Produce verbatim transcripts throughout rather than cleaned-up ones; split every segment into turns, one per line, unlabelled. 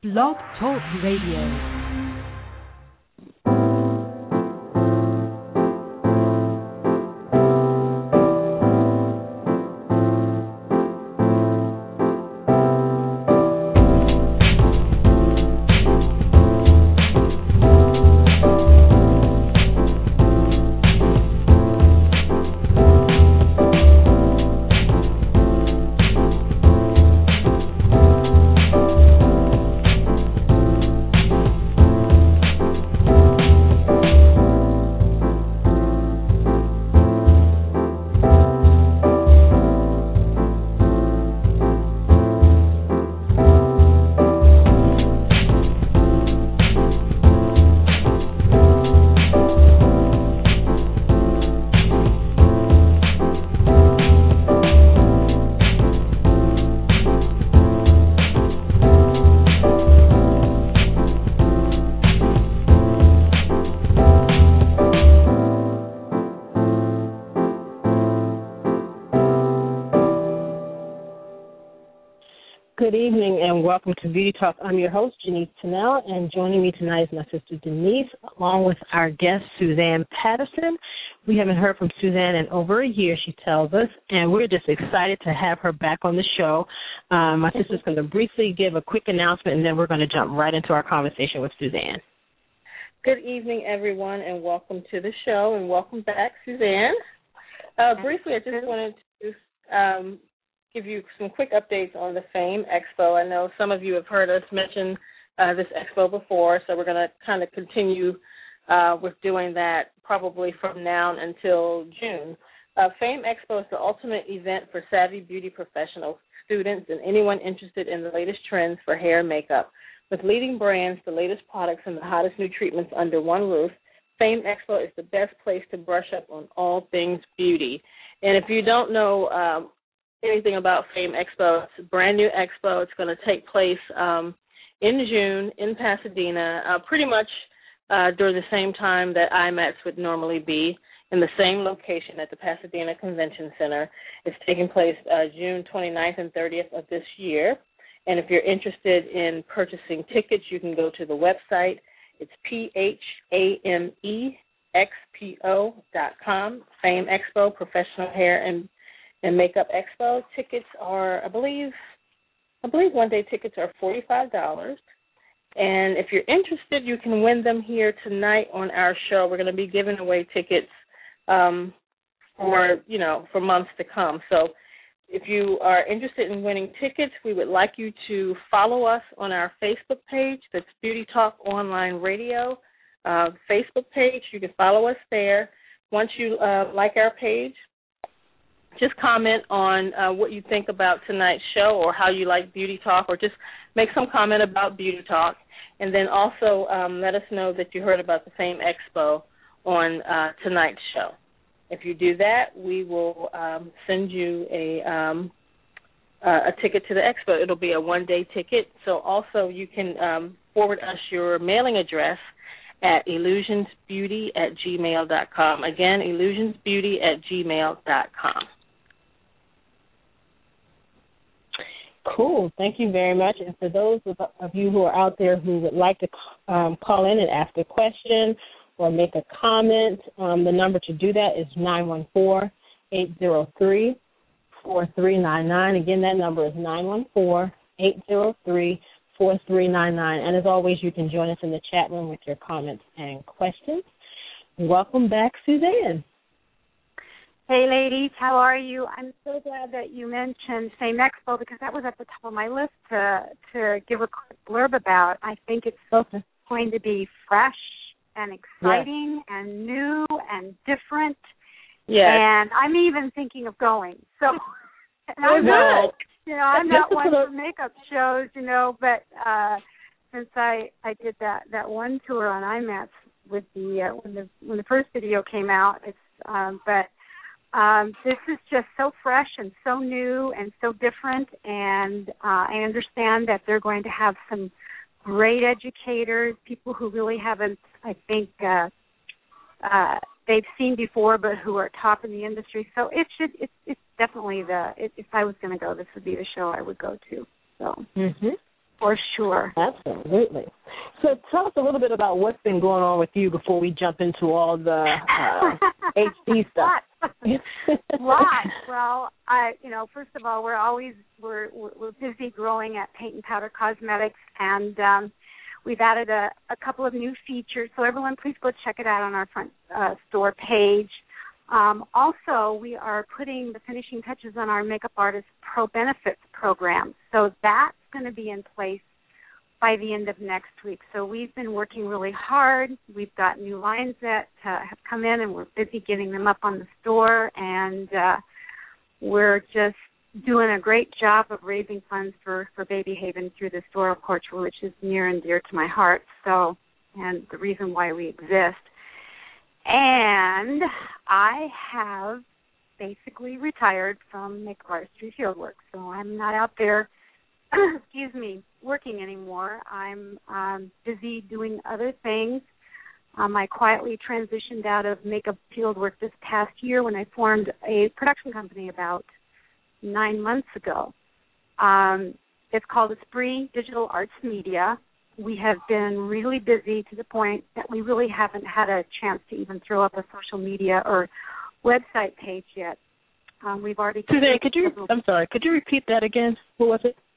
Blog Talk Radio. Good evening and welcome to Beauty Talk. I'm your host, Janice Tennell, and joining me tonight is my sister Denise, along with our guest, Suzanne Patterson. We haven't heard from Suzanne in over a year, she tells us, and we're just excited to have her back on the show. Um, my sister's going to briefly give a quick announcement, and then we're going to jump right into our conversation with Suzanne.
Good evening, everyone, and welcome to the show, and welcome back, Suzanne. Uh, briefly, I just wanted to um, give you some quick updates on the FAME Expo. I know some of you have heard us mention uh, this expo before, so we're going to kind of continue uh, with doing that probably from now until June. Uh, FAME Expo is the ultimate event for savvy beauty professionals, students, and anyone interested in the latest trends for hair and makeup. With leading brands, the latest products, and the hottest new treatments under one roof, FAME Expo is the best place to brush up on all things beauty. And if you don't know um, anything about FAME Expo, it's a brand new expo. It's going to take place um, in June in Pasadena, uh, pretty much uh, during the same time that I MATS would normally be, in the same location at the Pasadena Convention Center. It's taking place uh, June twenty-ninth and thirtieth of this year. And if you're interested in purchasing tickets, you can go to the website. It's P H A M E X P O dot com, FAME Expo, Professional Hair and and Makeup Expo. Tickets are, I believe, I believe one-day tickets are forty-five dollars. And if you're interested, you can win them here tonight on our show. We're going to be giving away tickets um, for, you know, for months to come. So if you are interested in winning tickets, we would like you to follow us on our Facebook page. That's Beauty Talk Online Radio uh, Facebook page. You can follow us there. Once you uh, like our page, just comment on uh, what you think about tonight's show or how you like Beauty Talk, or just make some comment about Beauty Talk. And then also um, let us know that you heard about the FAME Expo on uh, tonight's show. If you do that, we will um, send you a um, uh, a ticket to the expo. It'll be a one-day ticket. So also you can um, forward us your mailing address at illusionsbeauty at gmail dot com. Again, illusionsbeauty at gmail dot com.
Cool. Thank you very much. And for those of you who are out there who would like to um, call in and ask a question or make a comment, um, the number to do that is nine one four, eight zero three, four three nine nine. Again, that number is nine one four, eight zero three, four three nine nine. And as always, you can join us in the chat room with your comments and questions. Welcome back, Suzanne.
Hey, ladies, how are you? I'm so glad that you mentioned FAME Expo because that was at the top of my list to to give a quick blurb about. I think it's okay. going to be fresh and exciting yes. and new and different.
Yes.
And I'm even thinking of going. So and
oh,
I'm
no.
not, you know, I'm not one for makeup shows, you know, but uh, since I, I did that, that one tour on I MATS with the uh, when the when the first video came out, it's um, but Um, this is just so fresh and so new and so different, and uh, I understand that they're going to have some great educators, people who really haven't, I think, uh, uh, they've seen before, but who are top in the industry. So it should, it, it's definitely the, it, if I was going to go, this would be the show I would go to. So.
Mm-hmm.
For sure.
Absolutely. So tell us a little bit about what's been going on with you before we jump into all the uh, H D stuff.
Lot. Well, I, you know, first of all, we're always we're we're busy growing at Paint and Powder Cosmetics, and um, we've added a, a couple of new features. So everyone, please go check it out on our front uh, store page. Um, also, we are putting the finishing touches on our Makeup Artist Pro Benefits program. So that's going to be in place by the end of next week. So we've been working really hard. We've got new lines that uh, have come in, and we're busy getting them up on the store. And uh, we're just doing a great job of raising funds for, for Baby Haven through the store, of course, which is near and dear to my heart. So, and the reason why we exist. And I have basically retired from makeup artistry fieldwork, so I'm not out there, excuse me, working anymore. I'm um, busy doing other things. Um, I quietly transitioned out of makeup fieldwork this past year when I formed a production company about nine months ago. Um, it's called Esprit Digital Arts Media. We have been really busy to the point that we really haven't had a chance to even throw up a social media or website page yet. Um, we've already.
Suzanne, could you? I'm sorry. Could you repeat that again? What was it?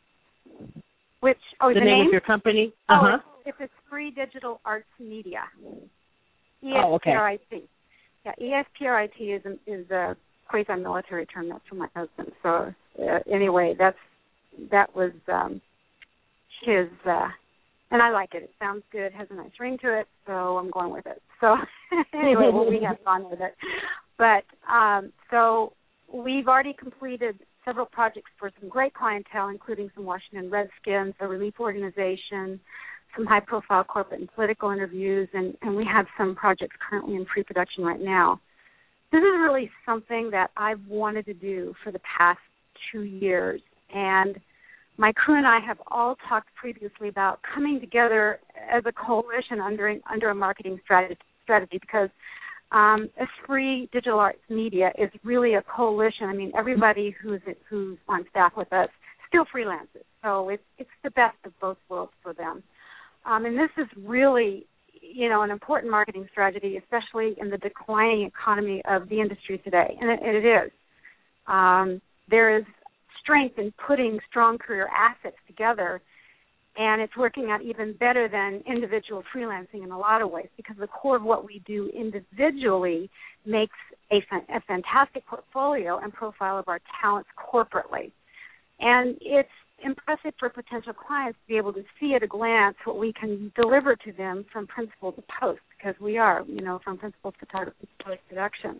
Which? Oh,
the,
the
name,
name
of your company?
Oh,
uh-huh.
it's, it's Esprit Digital Arts Media. E S P R I T.
Oh, okay.
Yeah, E S P R I T is a, is a quasi-military term. That's from my husband. So uh, anyway, that's that was um, his. Uh, And I like it. It sounds good, has a nice ring to it, so I'm going with it. So anyway, well, we have fun with it. But um, so we've already completed several projects for some great clientele, including some Washington Redskins, a relief organization, some high-profile corporate and political interviews, and, and we have some projects currently in pre-production right now. This is really something that I've wanted to do for the past two years, and my crew and I have all talked previously about coming together as a coalition under under a marketing strategy, strategy because um, Esprit Digital Arts Media is really a coalition. I mean, everybody who's who's on staff with us still freelances, so it's it's the best of both worlds for them. Um, and this is really, you know, an important marketing strategy, especially in the declining economy of the industry today, and it, and it is. Um, there is strength in putting strong career assets together, and it's working out even better than individual freelancing in a lot of ways, because the core of what we do individually makes a, a fantastic portfolio and profile of our talents corporately. And it's impressive for potential clients to be able to see at a glance what we can deliver to them from principal to post, because we are, you know, from principal photography to post-production.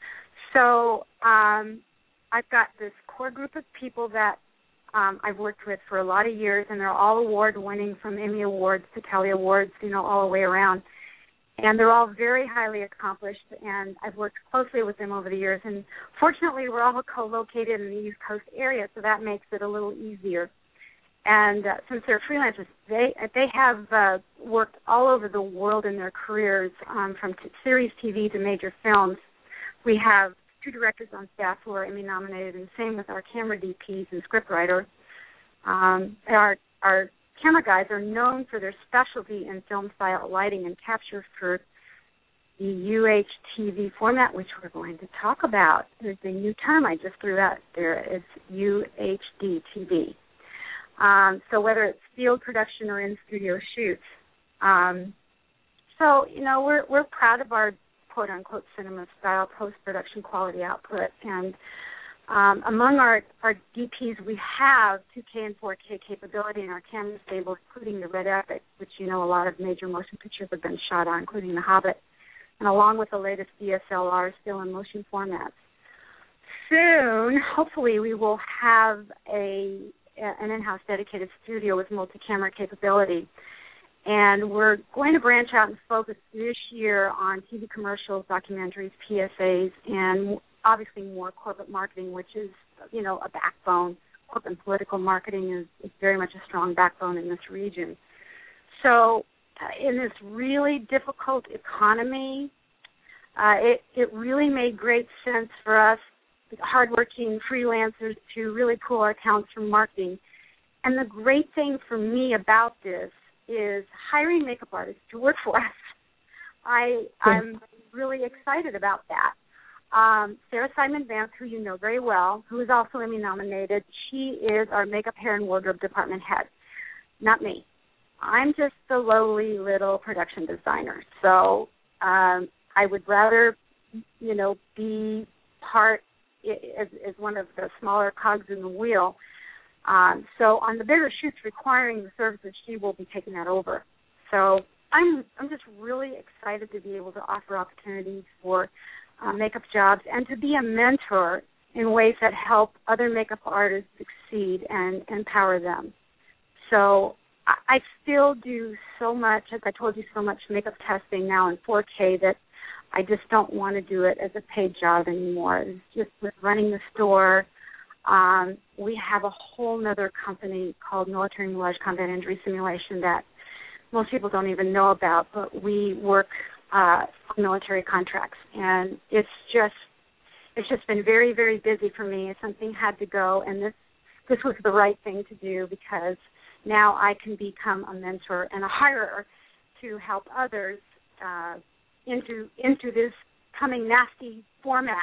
So um, I've got this core group of people that um, I've worked with for a lot of years, and they're all award-winning, from Emmy Awards to Telly Awards, you know, all the way around. And they're all very highly accomplished, and I've worked closely with them over the years. And fortunately, we're all co-located in the East Coast area, so that makes it a little easier. And uh, since they're freelancers, they they have uh, worked all over the world in their careers, um, from t- series T V to major films. We have two directors on staff who are Emmy nominated, and same with our camera D Ps and scriptwriter. Um, our our camera guys are known for their specialty in film style lighting and capture for the U H T V format, which we're going to talk about. There's a new term I just threw out there. It's U H D T V. Um, so whether it's field production or in studio shoots. Um, so, you know, we're we're proud of our quote-unquote cinema-style post-production quality output. And um, among our, our D Ps, we have two K and four K capability in our camera stable, including the Red Epic, which, you know, a lot of major motion pictures have been shot on, including The Hobbit, and along with the latest D S L R still in motion formats. Soon, hopefully, we will have a an in-house dedicated studio with multi-camera capability. And we're going to branch out and focus this year on T V commercials, documentaries, P S As, and obviously more corporate marketing, which is, you know, a backbone. Corporate and political marketing is, is very much a strong backbone in this region. So uh, in this really difficult economy, uh, it, it really made great sense for us, hardworking freelancers, to really pull our talents from marketing and the great thing for me about this is hiring makeup artists to work for us. I, I'm really excited about that. Um, Sarah Simon Vance, who you know very well, who is also Emmy nominated, she is our makeup, hair, and wardrobe department head, not me. I'm just the lowly little production designer. So um, I would rather, you know, be part as, as one of the smaller cogs in the wheel. Um, so on the bigger shoots requiring the services, she will be taking that over. So I'm I'm just really excited to be able to offer opportunities for uh, makeup jobs and to be a mentor in ways that help other makeup artists succeed and empower them. So I, I still do so much, as I told you, so much makeup testing now in four K that I just don't want to do it as a paid job anymore. It's just with running the store. Um, we have a whole other company called Military Mirage Combat Injury Simulation that most people don't even know about, but we work uh, on military contracts, and it's just it's just been very, very busy for me. Something had to go, and this this was the right thing to do because now I can become a mentor and a hirer to help others uh, into into this coming nasty format.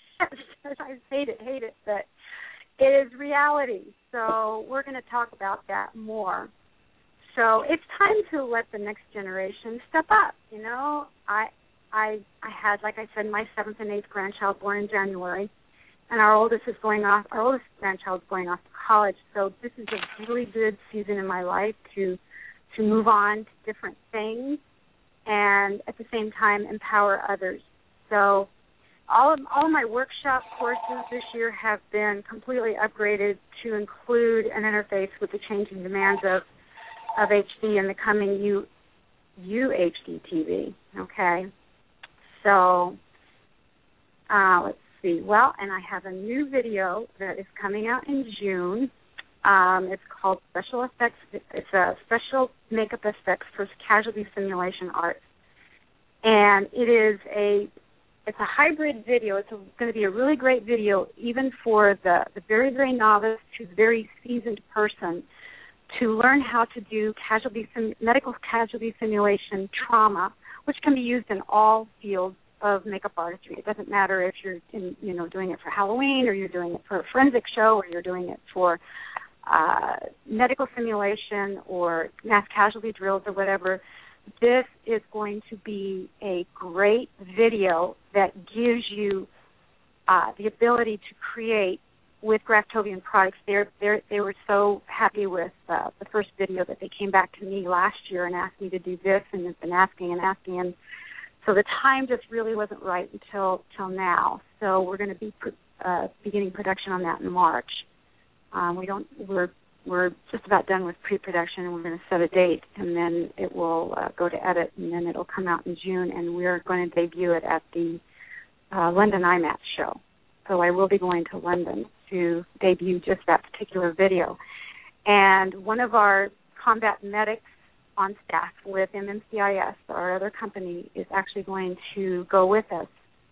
I hate it, hate it, but it is reality. So we're going to talk about that more. So it's time to let the next generation step up. You know, I I I had, like I said, my seventh and eighth grandchild born in January, and our oldest is going off. Our oldest grandchild is going off to college. So this is a really good season in my life to to move on to different things, and at the same time empower others. So all of all of my workshop courses this year have been completely upgraded to include an interface with the changing demands of of H D and the coming U, U H D T V, okay? So uh, let's see. Well, and I have a new video that is coming out in June. Um, it's called Special Effects. It's a special makeup effects for casualty simulation art. And it is a it's a hybrid video. It's going to be a really great video even for the, the very, very novice to the very seasoned person to learn how to do casualty sim- medical casualty simulation trauma, which can be used in all fields of makeup artistry. It doesn't matter if you're in, you know, doing it for Halloween or you're doing it for a forensic show or you're doing it for uh, medical simulation or mass casualty drills or whatever. This is going to be a great video that gives you uh, the ability to create with Graftobian products. They're, they're, they were so happy with uh, the first video that they came back to me last year and asked me to do this, and have been asking and asking. And so the time just really wasn't right until till now. So we're going to be uh, beginning production on that in March. Um, we don't. We're we're just about done with pre-production, and we're going to set a date, and then it will uh, go to edit, and then it'll come out in June, and we're going to debut it at the uh, London I MATS show. So I will be going to London to debut just that particular video. And one of our combat medics on staff with M M C I S, our other company, is actually going to go with us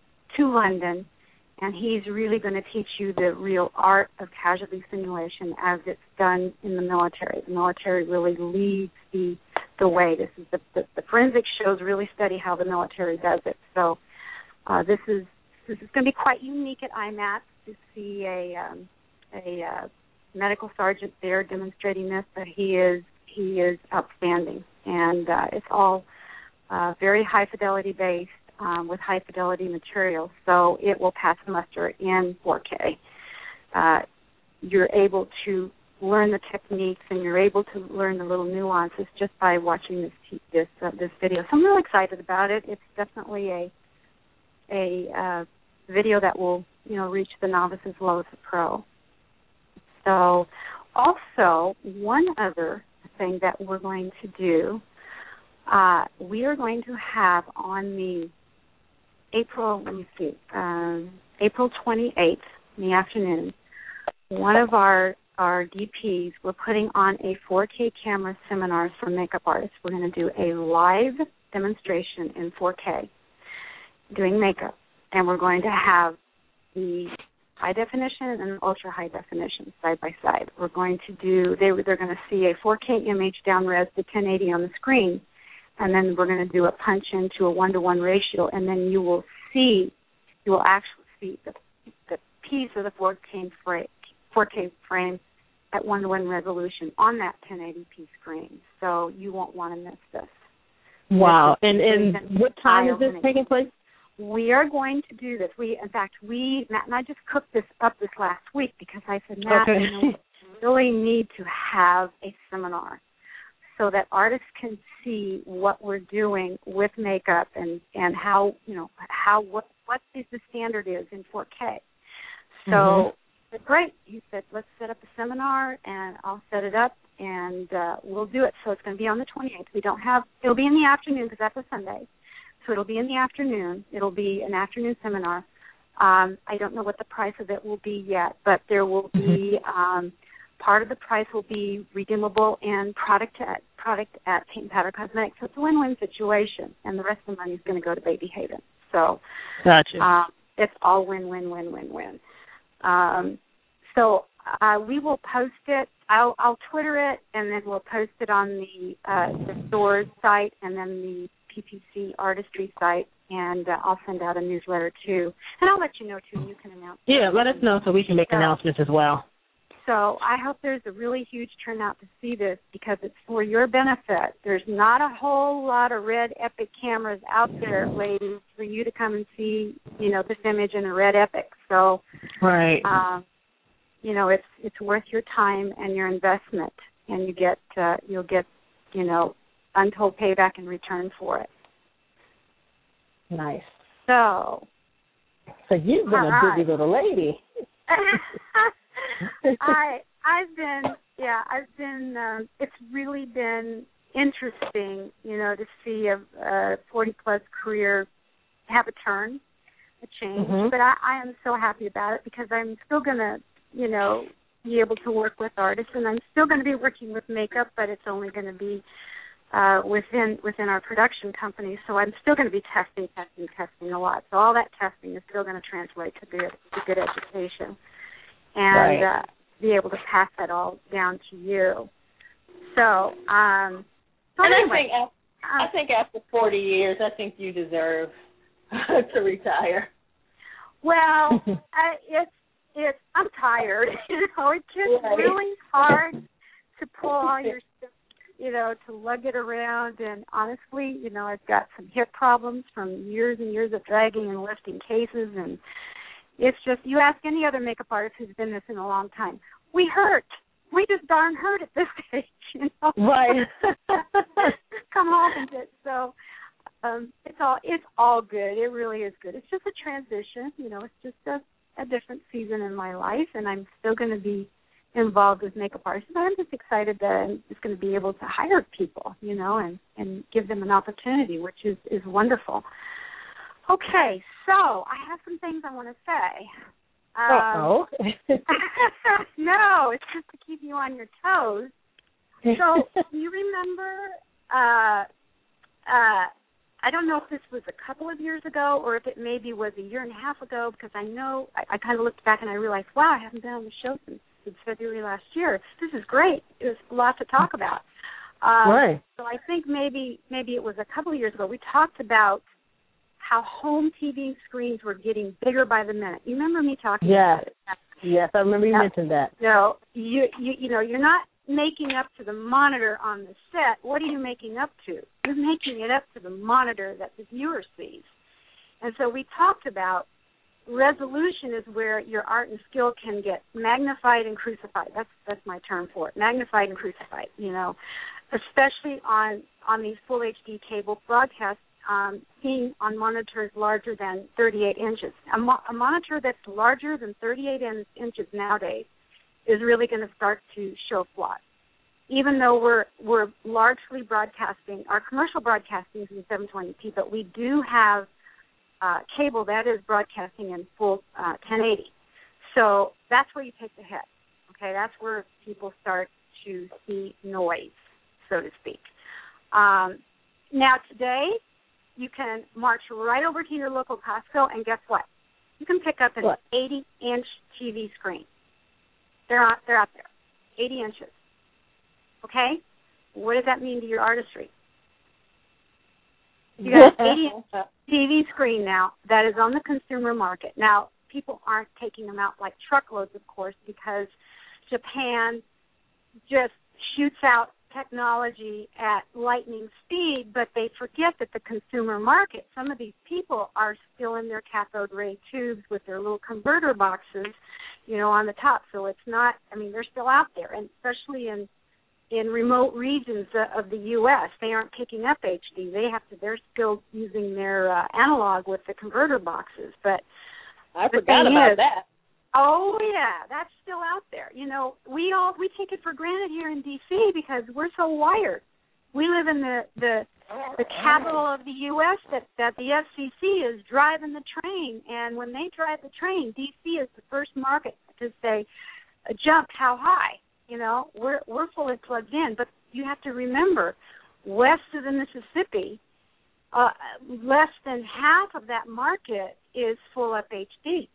to London, and he's really going to teach you the real art of casualty simulation as it's done in the military. The military really leads the the way. This is the, the, the forensic shows really study how the military does it. So uh, this is This is going to be quite unique at I MATS to see a um, a uh, medical sergeant there demonstrating this, but he is he is outstanding, and uh, it's all uh, very high fidelity based um, with high fidelity materials, so it will pass muster in four K. Uh, you're able to learn the techniques, and you're able to learn the little nuances just by watching this this uh, this video. So I'm really excited about it. It's definitely a a uh, video that will, you know, reach the novice as well as the pro. So also, one other thing that we're going to do, uh, we are going to have on the April, let me see, um, April twenty-eighth in the afternoon, one of our, our D Ps, we're putting on a four K camera seminar for makeup artists. We're going to do a live demonstration in four K doing makeup. And we're going to have the high definition and ultra high definition side by side. We're going to do, they, they're going to see a four K image down res to ten eighty on the screen, and then we're going to do a punch into a one-to-one ratio, and then you will see, you will actually see the, the piece of the four K frame, four K frame at one-to-one resolution on that ten eighty p screen. So you won't want to miss this.
Wow. And, and what time is this taking place?
We are going to do this. We, in fact, we, Matt and I just cooked this up this last week because I said, Matt,
okay.
you know, we really need to have a seminar so that artists can see what we're doing with makeup and, and how, you know, how, what, what is the standard is in four K. So, mm-hmm. great. He said, let's set up a seminar, and I'll set it up, and uh, we'll do it. So it's going to be on the twenty-eighth. We don't have, it'll be in the afternoon because that's a Sunday. So it'll be in the afternoon. It'll be an afternoon seminar. Um, I don't know what the price of it will be yet, but there will be um, part of the price will be redeemable and product at product at Paint and Powder Cosmetics. So it's a win-win situation, and the rest of the money is going to go to Baby Haven. So
gotcha.
Um, it's all win-win, win-win-win. Um, so uh, we will post it. I'll, I'll Twitter it, and then we'll post it on the uh, the store's site, and then the P P C Artistry site, and uh, I'll send out a newsletter too. And I'll let you know too. You can announce.
Yeah, let us know so we can make
so,
announcements as well.
So I hope there's a really huge turnout to see this because it's for your benefit. There's not a whole lot of Red Epic cameras out there waiting for you to come and see, you know, this image in a Red Epic. So,
right.
Um, you know, it's it's worth your time and your investment, and you get uh, you'll get, you know, untold payback in return for it.
Nice.
So,
so you've been a
right.
busy little lady.
I I've been yeah I've been um, it's really been interesting, you know, to see a, a forty plus career have a turn, a change. Mm-hmm. But I, I am so happy about it because I'm still gonna, you know, be able to work with artists, and I'm still going to be working with makeup, but it's only going to be uh, within within our production company. So I'm still going to be testing, testing, testing a lot. So all that testing is still going to translate to good to good education, and
right.
uh, be able to pass that all down to you. So, um, so
and
anyway,
I think after,
um,
I think after forty years, I think you deserve to retire.
Well, I, it's it's I'm tired. You know, it's just
right.
really hard to pull all your stuff, you know, to lug it around. And honestly, you know, I've got some hip problems from years and years of dragging and lifting cases, and it's just, you ask any other makeup artist who's been this in a long time, we hurt. We just darn hurt at this age, you know.
Right.
Come home and get so. Um, it's all it's all good. It really is good. It's just a transition, you know. It's just a, a different season in my life, and I'm still going to be involved with makeup artists. But I'm just excited that I'm just going to be able to hire people, you know, and, and give them an opportunity, which is, is wonderful. Okay, so I have some things I want to say. Um,
Uh-oh.
No, it's just to keep you on your toes. So do you remember, uh, uh, I don't know if this was a couple of years ago or if it maybe was a year and a half ago, because I know I, I kind of looked back and I realized, wow, I haven't been on the show since, since February last year. This is great. There's a lot to talk about. Um,
right.
So I think maybe maybe it was a couple of years ago. We talked about how home T V screens were getting bigger by the minute. You remember me talking
yes.
about it?
Yes, I remember you
uh,
mentioned that.
No, you, you you know, you're not making up to the monitor on the set. What are you making up to? You're making it up to the monitor that the viewer sees. And so we talked about resolution is where your art and skill can get magnified and crucified. That's that's my term for it, magnified and crucified, you know, especially on, on these full H D cable broadcasts. Um, seen on monitors larger than thirty-eight inches. A, mo- a monitor that's larger than thirty-eight in- inches nowadays is really going to start to show flaws. Even though we're we're largely broadcasting, our commercial broadcasting is in seven twenty p, but we do have uh, cable that is broadcasting in full uh, ten eighty. So that's where you take the hit. Okay, that's where people start to see noise, so to speak. Um, now today, you can march right over to your local Costco, and guess what? You can pick up an
what?
eighty-inch T V screen. They're out, they're out there, eighty inches. Okay? What does that mean to your artistry? You got an eighty-inch T V screen now that is on the consumer market. Now, people aren't taking them out like truckloads, of course, because Japan just shoots out technology at lightning speed, but they forget that the consumer market, some of these people are still in their cathode ray tubes with their little converter boxes, you know, on the top. So it's not, I mean, they're still out there, and especially in in remote regions of the U S, they aren't picking up H D. They have to, they're still using their uh, analog with the converter boxes. But
I forgot about
is,
that.
Oh yeah, that's still out there. You know, we all we take it for granted here in D C because we're so wired. We live in the the, the capital of the U S that, that the F C C is driving the train, and when they drive the train, D C is the first market to say, jump how high. You know, we're we're fully plugged in, but you have to remember, west of the Mississippi, uh, less than half of that market is full up H D.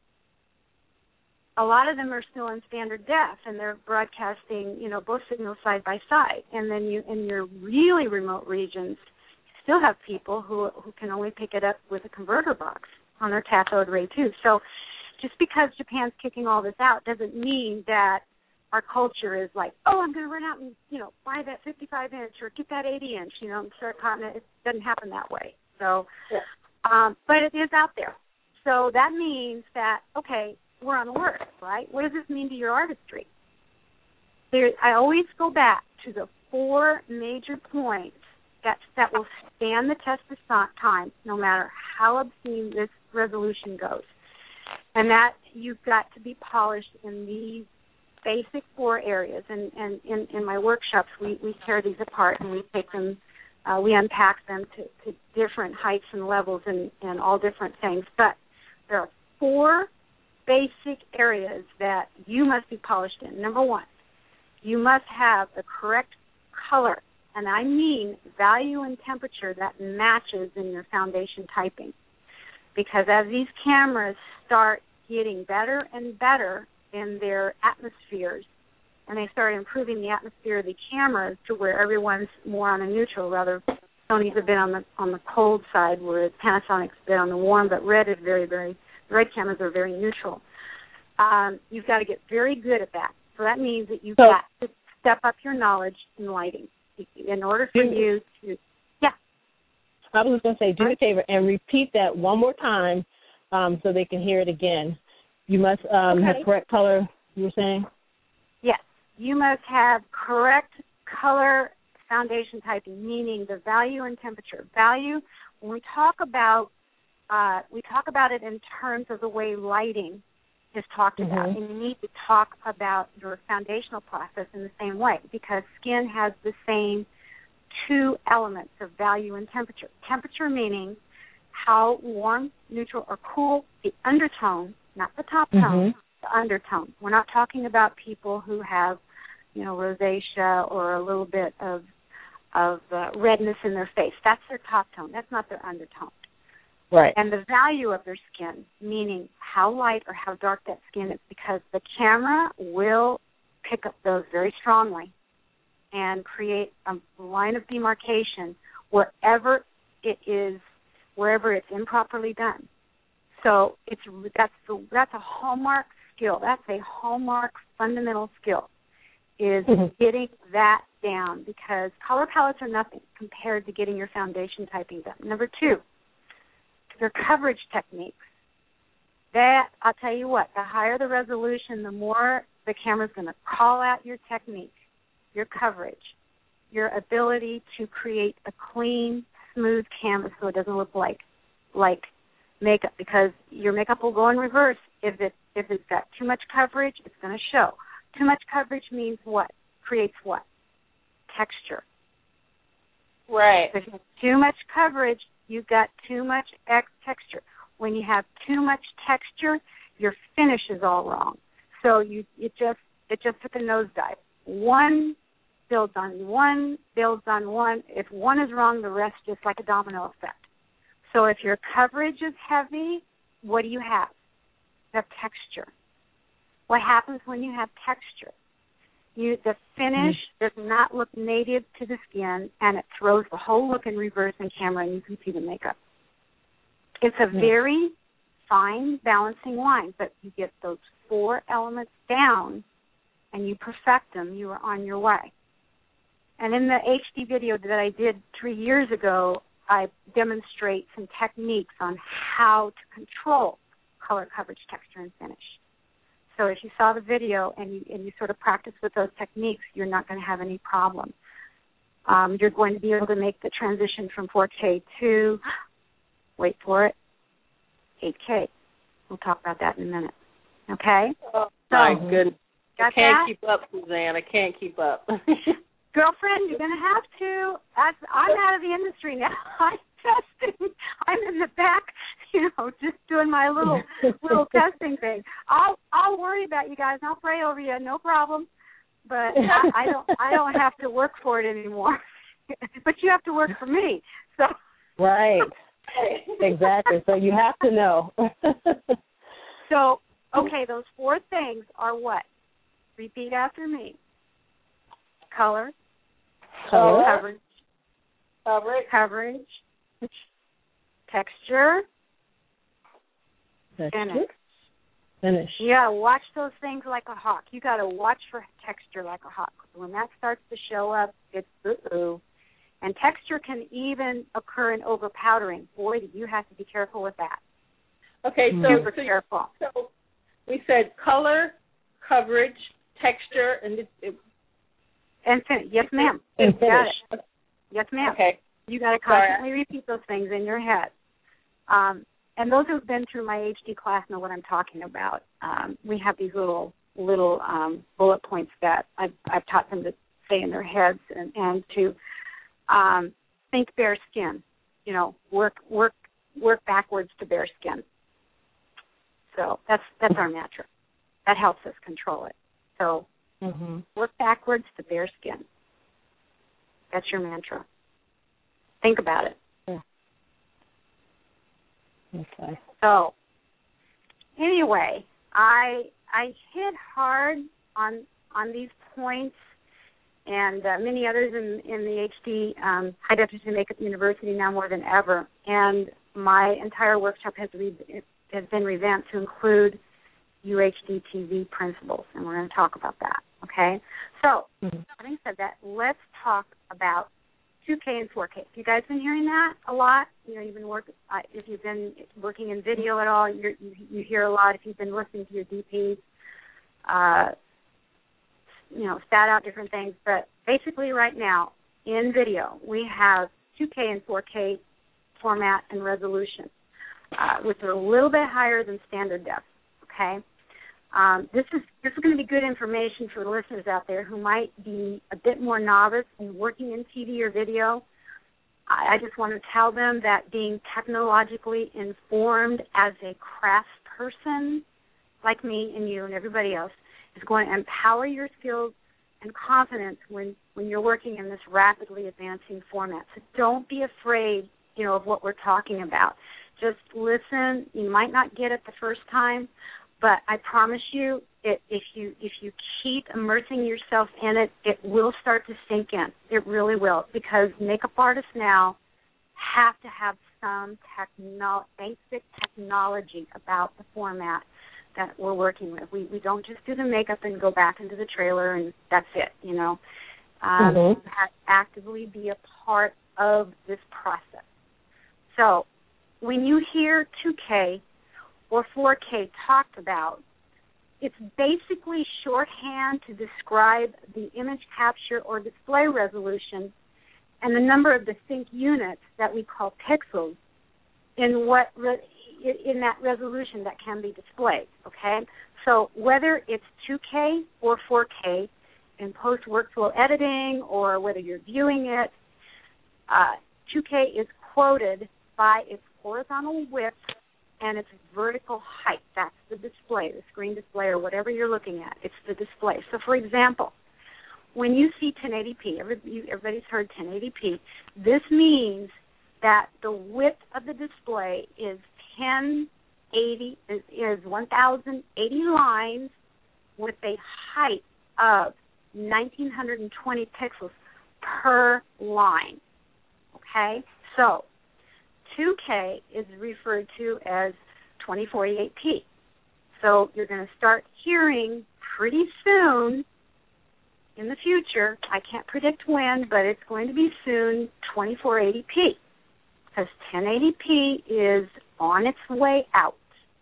A lot of them are still in standard def, and they're broadcasting, you know, both signals side by side. And then you, in your really remote regions, you still have people who who can only pick it up with a converter box on their cathode ray tube. So, just because Japan's kicking all this out doesn't mean that our culture is like, oh, I'm going to run out and, you know, buy that fifty-five inch or get that eighty inch, you know, and start cotton. It doesn't happen that way. So,
yeah.
um, but it is out there. So that means that, okay, we're on alert, right? What does this mean to your artistry? There, I always go back to the four major points that that will stand the test of time, no matter how obscene this resolution goes. And that you've got to be polished in these basic four areas. And, and in, in my workshops, we, we tear these apart and we take them, uh, we unpack them to, to different heights and levels and, and all different things. But there are four basic areas that you must be polished in. Number one, you must have the correct color, and I mean value and temperature that matches in your foundation typing. Because as these cameras start getting better and better in their atmospheres, and they start improving the atmosphere of the cameras to where everyone's more on a neutral, rather Sony's a bit on the on the cold side, whereas Panasonic's a bit on the warm, but red is very, very The red cameras are very neutral. Um, you've got to get very good at that. So that means that you've
so,
got to step up your knowledge in lighting in order for do, you to, yeah.
I was going to say, do me a favor and repeat that one more time um, so they can hear it again. You must um,
okay.
have correct color, you were saying?
Yes. You must have correct color foundation typing, meaning the value and temperature. Value, when we talk about Uh, we talk about it in terms of the way lighting is talked mm-hmm. about, and you need to talk about your foundational process in the same way, because skin has the same two elements of value and temperature. Temperature meaning how warm, neutral, or cool the undertone, not the top tone, mm-hmm. the undertone. We're not talking about people who have, you know, rosacea or a little bit of of uh, redness in their face. That's their top tone. That's not their undertone.
Right.
And the value of their skin, meaning how light or how dark that skin is, because the camera will pick up those very strongly and create a line of demarcation wherever it is, wherever it's improperly done. So it's that's the, that's a hallmark skill. That's a hallmark fundamental skill, is mm-hmm. getting that down, because color palettes are nothing compared to getting your foundation typing done. Number two, your coverage techniques. That, I'll tell you what, the higher the resolution, the more the camera's going to call out your technique, your coverage, your ability to create a clean, smooth canvas so it doesn't look like like makeup, because your makeup will go in reverse. If it if it's got too much coverage, it's going to show. Too much coverage means what? Creates what? Texture.
Right.
If you have too much coverage, you've got too much X texture. When you have too much texture, your finish is all wrong. So you it just it just took a nosedive. One builds on one, builds on one. If one is wrong, the rest is like a domino effect. So if your coverage is heavy, what do you have? have texture. What happens when you have texture? You, the finish mm-hmm. does not look native to the skin, and it throws the whole look in reverse in camera, and you can see the makeup. It's a mm-hmm. very fine balancing line, but you get those four elements down, and you perfect them, you are on your way. And in the H D video that I did three years ago, I demonstrate some techniques on how to control color, coverage, texture, and finish. So if you saw the video and you and you sort of practice with those techniques, you're not going to have any problem. Um, you're going to be able to make the transition from four K to, wait for it, eight K. We'll talk about that in a minute. Okay?
Oh, my
so,
goodness. I can't
that?
keep up, Suzanne. I can't keep up.
Girlfriend, you're going to have to. That's, I'm out of the industry now. I'm testing. I'm in the back, you know, just doing my little little testing thing. I'll I'll worry about you guys. I'll pray over you, no problem. But I don't I don't have to work for it anymore. But you have to work for me. So
right, exactly. So you have to know.
So okay, those four things are what? Repeat after me. Color.
Color.
Coverage.
Coverage.
Coverage. Texture.
Texture.
Finish.
Finish.
Yeah, watch those things like a hawk. You got to watch for texture like a hawk. When that starts to show up, it's uh-oh. And texture can even occur in overpowdering. Boy, do you have to be careful with that.
Okay, so,
Super
so
careful.
So we said color, coverage, texture, and it, it
and fin- yes, ma'am.
And
you
finish.
got it. Yes, ma'am.
Okay.
You got to constantly Sorry. repeat those things in your head. Um, and those who've been through my H D class know what I'm talking about. Um, we have these little little um, bullet points that I've, I've taught them to say in their heads and, and to um, think bare skin. You know, work work work backwards to bare skin. So that's that's our mantra. That helps us control it. So
mm-hmm.
work backwards to bare skin. That's your mantra. Think about it.
Yeah. Okay.
So anyway, I I hit hard on on these points and uh, many others in in the H D um, High Definition Makeup University now more than ever. And my entire workshop has re- has been revamped to include U H D T V principles, and we're going to talk about that. Okay. So mm-hmm. having said that, let's talk about two K and four K. Have you guys been hearing that a lot? You know, you've been working. Uh, if you've been working in video at all, you're, you you hear a lot. If you've been listening to your D Ps, uh, you know, spat out different things. But basically, right now in video, we have two K and four K format and resolution, uh, which are a little bit higher than standard def. Okay. Um, this is this is going to be good information for the listeners out there who might be a bit more novice in working in T V or video. I, I just want to tell them that being technologically informed as a crafts person, like me and you and everybody else, is going to empower your skills and confidence when, when you're working in this rapidly advancing format. So don't be afraid, you know, of what we're talking about. Just listen. You might not get it the first time, but I promise you, it, if you if you keep immersing yourself in it, it will start to sink in. It really will, because makeup artists now have to have some techno- basic technology about the format that we're working with. We we don't just do the makeup and go back into the trailer and that's it, you know. Um,
mm-hmm.
You have to actively be a part of this process. So when you hear two K or four K talked about, it's basically shorthand to describe the image capture or display resolution and the number of distinct units that we call pixels in what re- in that resolution that can be displayed, okay? So whether it's two K or four K in post-workflow editing or whether you're viewing it, uh, two K is quoted by its horizontal width and its vertical height. That's the display, the screen display, or whatever you're looking at. It's the display. So, for example, when you see ten eighty p, everybody's heard ten eighty p, this means that the width of the display is ten eighty is, is one thousand eighty lines with a height of nineteen twenty pixels per line. Okay, so two K is referred to as twenty forty-eight p. So you're going to start hearing pretty soon in the future, I can't predict when, but it's going to be soon, twenty-four eighty p, because ten eighty p is on its way out.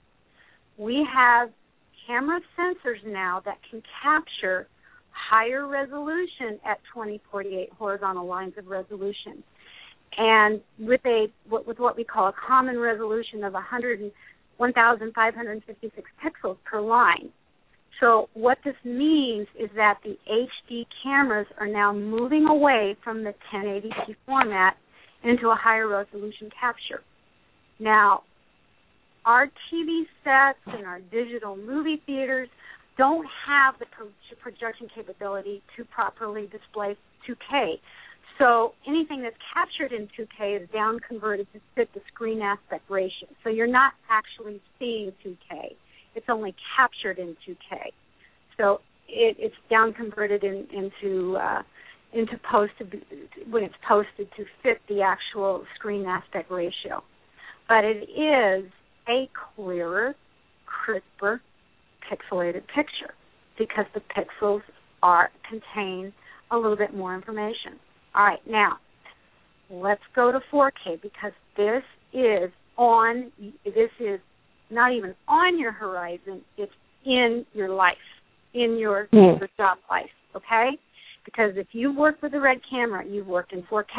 We have camera sensors now that can capture higher resolution at twenty forty-eight horizontal lines of resolution. And with a with what we call a common resolution of one thousand five hundred fifty-six pixels per line. So what this means is that the H D cameras are now moving away from the ten eighty p format into a higher resolution capture. Now, our T V sets and our digital movie theaters don't have the pro- projection capability to properly display two K. So anything that's captured in two K is down converted to fit the screen aspect ratio. So you're not actually seeing two K. It's only captured in two K. So it, it's down converted in, into uh, into post when it's posted to fit the actual screen aspect ratio. But it is a clearer, crisper, pixelated picture because the pixels are contain a little bit more information. All right, now let's go to four K because this is on. This is not even on your horizon. It's in your life, in your, mm. your job life. Okay, because if you've worked with a RED camera, you've worked in four K.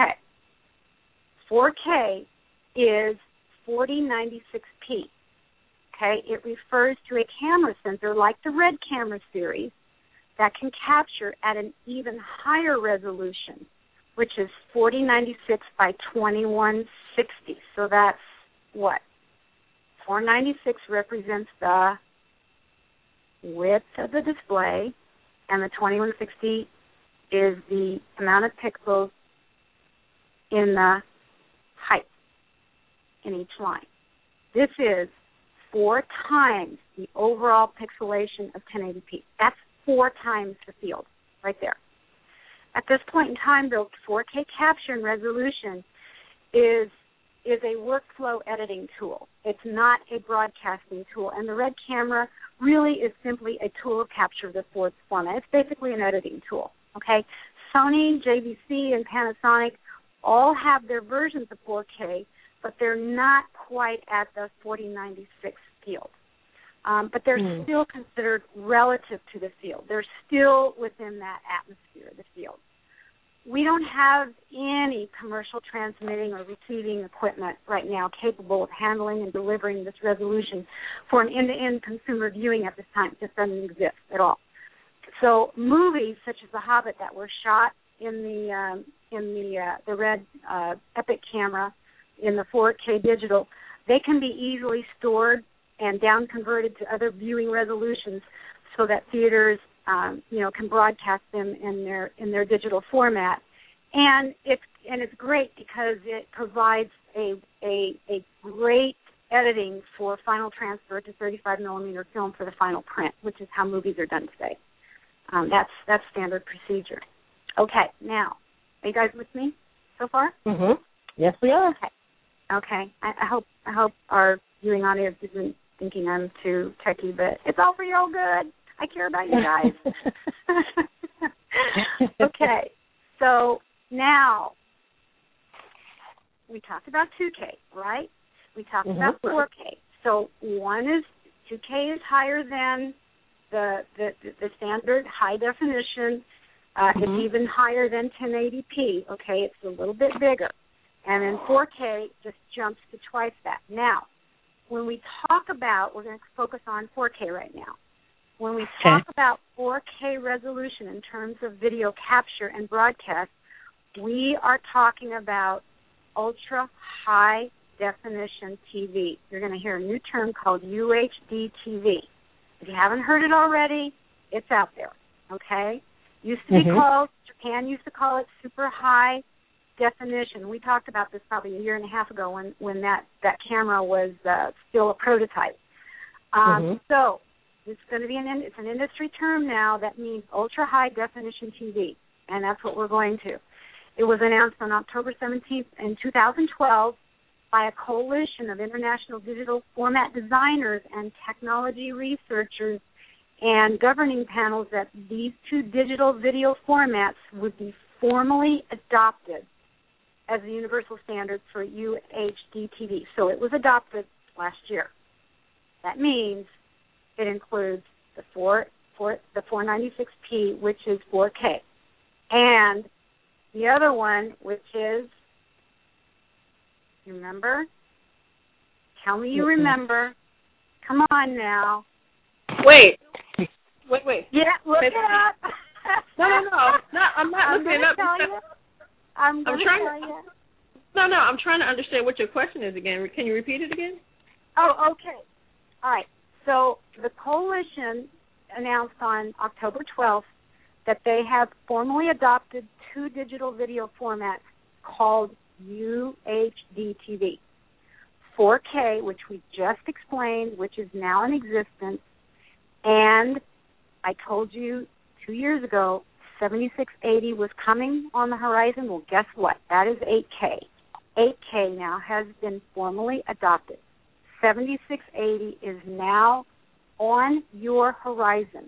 four K is forty ninety-six p. Okay, it refers to a camera sensor like the RED camera series that can capture at an even higher resolution, which is forty ninety-six by twenty-one sixty. So that's what? four ninety-six represents the width of the display, and the twenty-one sixty is the amount of pixels in the height in each line. This is four times the overall pixelation of ten eighty p. That's four times the field right there. At this point in time, the four K capture and resolution is is a workflow editing tool. It's not a broadcasting tool. And the RED camera really is simply a tool to capture the fourth format. It's basically an editing tool, okay? Sony, J V C, and Panasonic all have their versions of four K, but they're not quite at the forty ninety-six field. Um, but they're mm. still considered relative to the field. They're still within that atmosphere, the field. We don't have any commercial transmitting or receiving equipment right now capable of handling and delivering this resolution for an end-to-end consumer viewing at this time. It just doesn't exist at all. So movies such as The Hobbit that were shot in the um, in the uh, the RED uh, Epic camera in the four K digital, they can be easily stored and down converted to other viewing resolutions so that theaters Um, you know, can broadcast them in their in their digital format, and it's and it's great because it provides a a, a great editing for final transfer to thirty-five millimeter film for the final print, which is how movies are done today. Um, that's that's standard procedure. Okay, now, are you guys with me so far?
Mhm. Yes, we are.
Okay. Okay. I, I hope I hope our viewing audience isn't thinking I'm too techie, but it's all for your own good. I care about you guys. Okay, so now we talked about two K, right? We talked mm-hmm. about four K. So one is two K is higher than the the, the standard high definition. Uh, mm-hmm. It's even higher than ten eighty p. Okay, it's a little bit bigger, and then four K just jumps to twice that. Now, when we talk about, we're going to focus on four K right now. When we talk okay. about four K resolution in terms of video capture and broadcast, we are talking about ultra high definition T V. You're going to hear a new term called U H D T V. If you haven't heard it already, it's out there, okay? Used to be mm-hmm. called, Japan used to call it super high definition. We talked about this probably a year and a half ago when, when that, that camera was uh, still a prototype. Um,
mm-hmm.
So it's going to be an it's an industry term now that means ultra high definition T V, and that's what we're going to. It was announced on October seventeenth in two thousand twelve by a coalition of international digital format designers and technology researchers and governing panels that these two digital video formats would be formally adopted as the universal standards for U H D T V. So it was adopted last year. That means it includes the four, four, the four ninety-six p, which is four K, and the other one, which is, you remember? Tell me you remember. Come on now.
Wait. Wait, wait.
Yeah, look it up.
No, no, no. no I'm not
I'm
looking it up.
Tell you. I'm going to
trying
tell you.
No, no, I'm trying to understand what your question is again. Can you repeat it again?
Oh, okay. All right. So the coalition announced on October twelfth that they have formally adopted two digital video formats called U H D T V. four K, which we just explained, which is now in existence, and I told you two years ago seventy-six eighty was coming on the horizon. Well, guess what? That is eight K. eight K now has been formally adopted. seventy-six eighty is now on your horizon.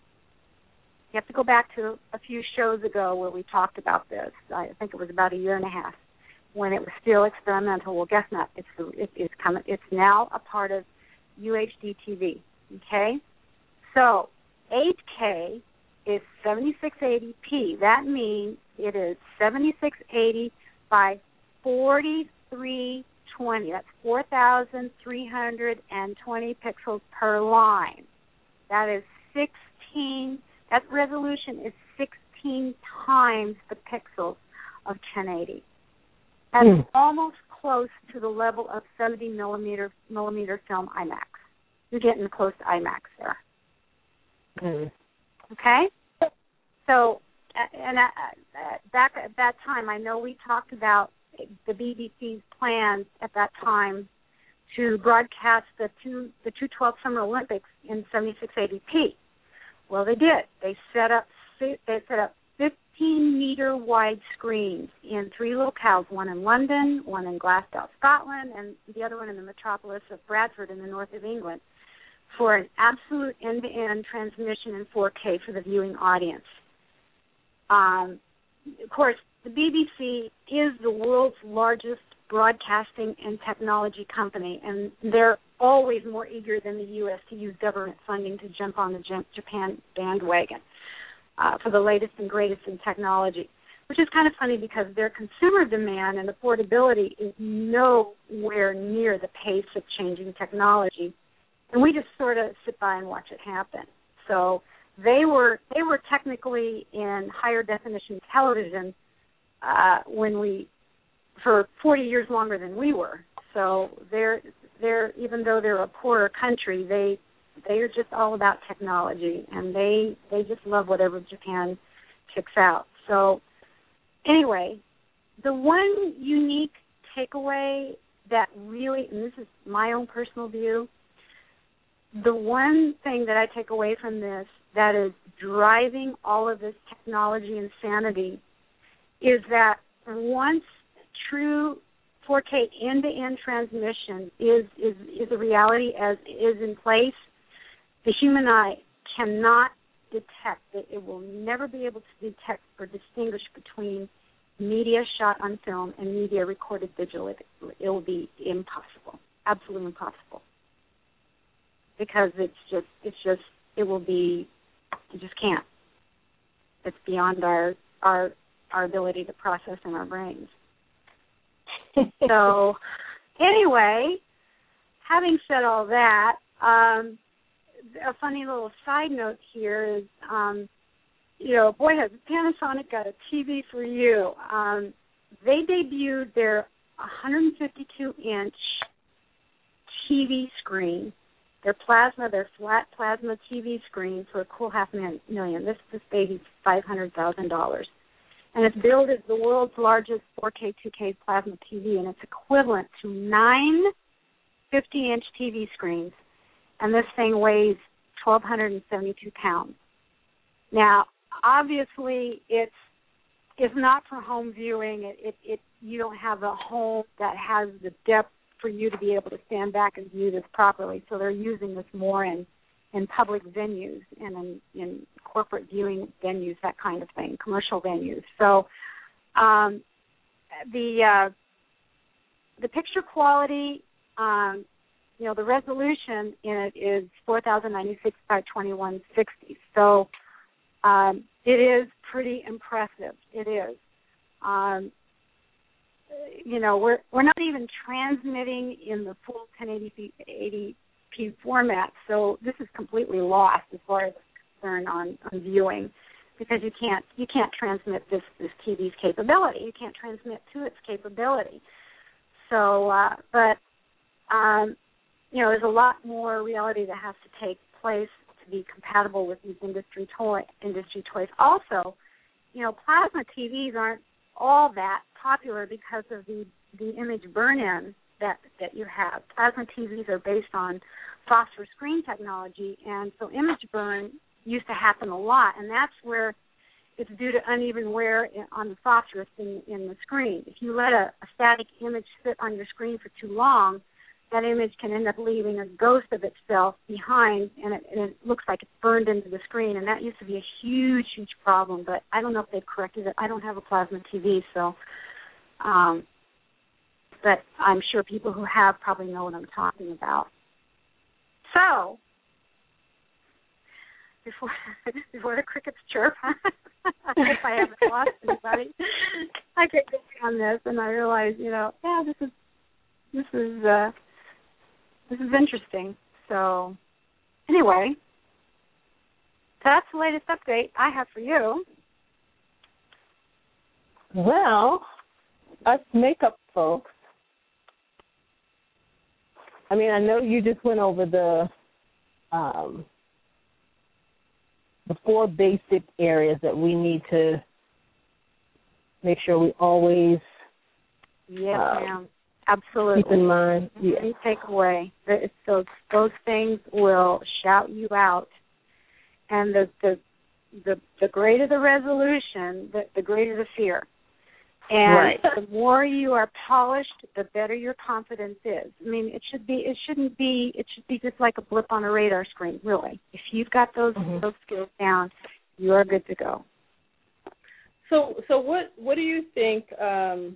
You have to go back to a few shows ago where we talked about this. I think it was about a year and a half when it was still experimental. Well, guess not. It's it, it's coming. It's now a part of U H D T V. Okay, so eight K is seventy-six eighty p. That means it is seventy-six eighty by forty-three twenty. That's four thousand three hundred twenty pixels per line. That is sixteen. That resolution is sixteen times the pixels of ten eighty. That's mm. almost close to the level of seventy millimeter millimeter film IMAX. You're getting close to IMAX there.
Mm.
Okay? So, and back at that time, I know we talked about the B B C's plans at that time to broadcast the two the two twelve Summer Olympics in seventy-six eighty p. Well, they did. They set up they set up fifteen meter wide screens in three locales, one in London, one in Glasgow, Scotland, and the other one in the metropolis of Bradford in the north of England, for an absolute end-to-end transmission in four K for the viewing audience. Um, of course, the B B C is the world's largest broadcasting and technology company, and they're always more eager than the U S to use government funding to jump on the Japan bandwagon uh, for the latest and greatest in technology, which is kind of funny because their consumer demand and affordability is nowhere near the pace of changing technology, and we just sort of sit by and watch it happen. So they were they were technically in higher definition television uh, when we for forty years longer than we were. So they're they're even though they're a poorer country, they they are just all about technology, and they they just love whatever Japan kicks out. So anyway, the one unique takeaway that really, and this is my own personal view, the one thing that I take away from this that is driving all of this technology insanity is that once true four K end-to-end transmission is, is, is a reality as is in place, the human eye cannot detect it. It will never be able to detect or distinguish between media shot on film and media recorded digital. It, it will be impossible, absolutely impossible. Because it's just, it's just, it will be, you just can't. It's beyond our our our ability to process in our brains. So, anyway, having said all that, um, a funny little side note here is, um, you know, boy, has Panasonic got a T V for you. Um, they debuted their one fifty-two inch T V screen. Their plasma, their flat plasma T V screen for a cool half million. This this baby's five hundred thousand dollars, and it's billed as the world's largest four K, two K plasma T V, and it's equivalent to nine fifty inch T V screens and this thing weighs one thousand two hundred seventy-two pounds. Now, obviously, it's it's not for home viewing. It, it, it you don't have a home that has the depth for you to be able to stand back and view this properly. So they're using this more in, in public venues and in, in corporate viewing venues, that kind of thing, commercial venues. So um, the uh, the picture quality, um, you know, the resolution in it is four thousand ninety-six by twenty-one sixty. So um, it is pretty impressive. It is. Um, you know, we're we're not even transmitting in the full ten eighty p format, so this is completely lost as far as concerned on, on viewing, because you can't you can't transmit this this T V's capability. You can't transmit to its capability. So, uh, but um, you know, there's a lot more reality that has to take place to be compatible with these industry toy industry toys. Also, you know, plasma T Vs aren't all that popular because of the, the image burn-in that, that you have. Plasma T Vs are based on phosphor screen technology, and so image burn used to happen a lot, and that's where it's due to uneven wear in, on the phosphorus in, in the screen. If you let a, a static image sit on your screen for too long, that image can end up leaving a ghost of itself behind, and it, and it looks like it's burned into the screen, and that used to be a huge, huge problem, but I don't know if they've corrected it. I don't have a plasma T V, so, um, but I'm sure people who have probably know what I'm talking about. So, before before the crickets chirp, I hope I haven't lost anybody. I get going on this, and I realize, you know, yeah, this is this is uh, this is interesting. So, anyway, that's the latest update I have for you.
Well, us makeup folks, I mean, I know you just went over the um, the four basic areas that we need to make sure we always
yes,
uh,
ma'am. Absolutely.
keep in mind. Yeah.
Any takeaway, it's those those things will shout you out, and the the the, the greater the resolution, the, the greater the fear. And
right.
the more you are polished, the better your confidence is. I mean, it should be. It shouldn't be. It should be just like a blip on a radar screen. Really, if you've got those mm-hmm. those skills down, you are good to go.
So, so what what do you think? Um,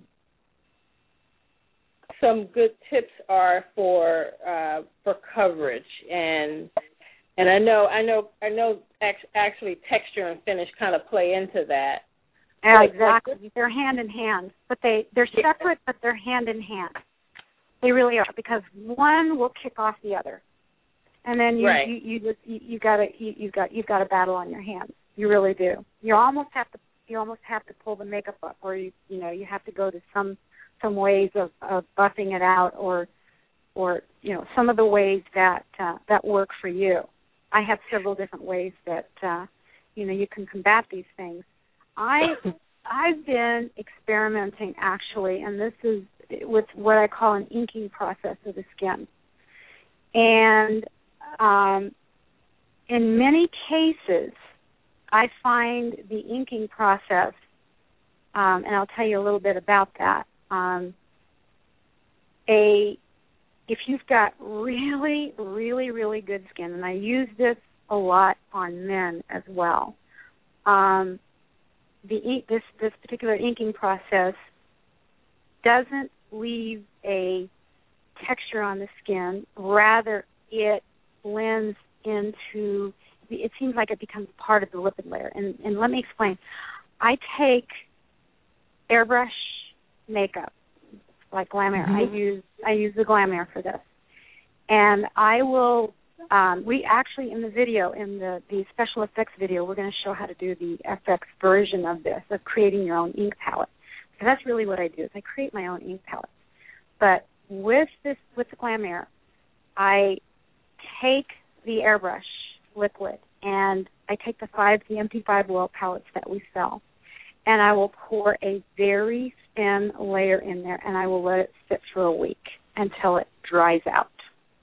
some good tips are for uh, for coverage, and and I know I know I know actually texture and finish kind of play into that.
Yeah, exactly. They're hand in hand, but they they're separate, but they're hand in hand. They really are, because one will kick off the other, and then you
right.
you you just you, you got a you, you've got you've got a battle on your hands. You really do. You almost have to you almost have to pull the makeup up, or you you know you have to go to some some ways of, of buffing it out, or or you know some of the ways that uh, that work for you. I have several different ways that uh, you know you can combat these things. I, I've been experimenting, actually, and this is with what I call an inking process of the skin. And um, in many cases, I find the inking process, um, and I'll tell you a little bit about that, um, a if you've got really, really, really good skin, and I use this a lot on men as well, um, The this this particular inking process doesn't leave a texture on the skin. Rather, it blends into. It seems like it becomes part of the lipid layer. And, and let me explain. I take airbrush makeup, like Glam Air. Mm-hmm. I use I use the Glam Air for this, and I will. Um, we actually, in the video, in the, the special effects video, we're going to show how to do the F X version of this, of creating your own ink palette. So that's really what I do, is I create my own ink palette. But with this, with the Glam Air, I take the airbrush liquid, and I take the five, the empty five oil palettes that we sell, and I will pour a very thin layer in there, and I will let it sit for a week until it dries out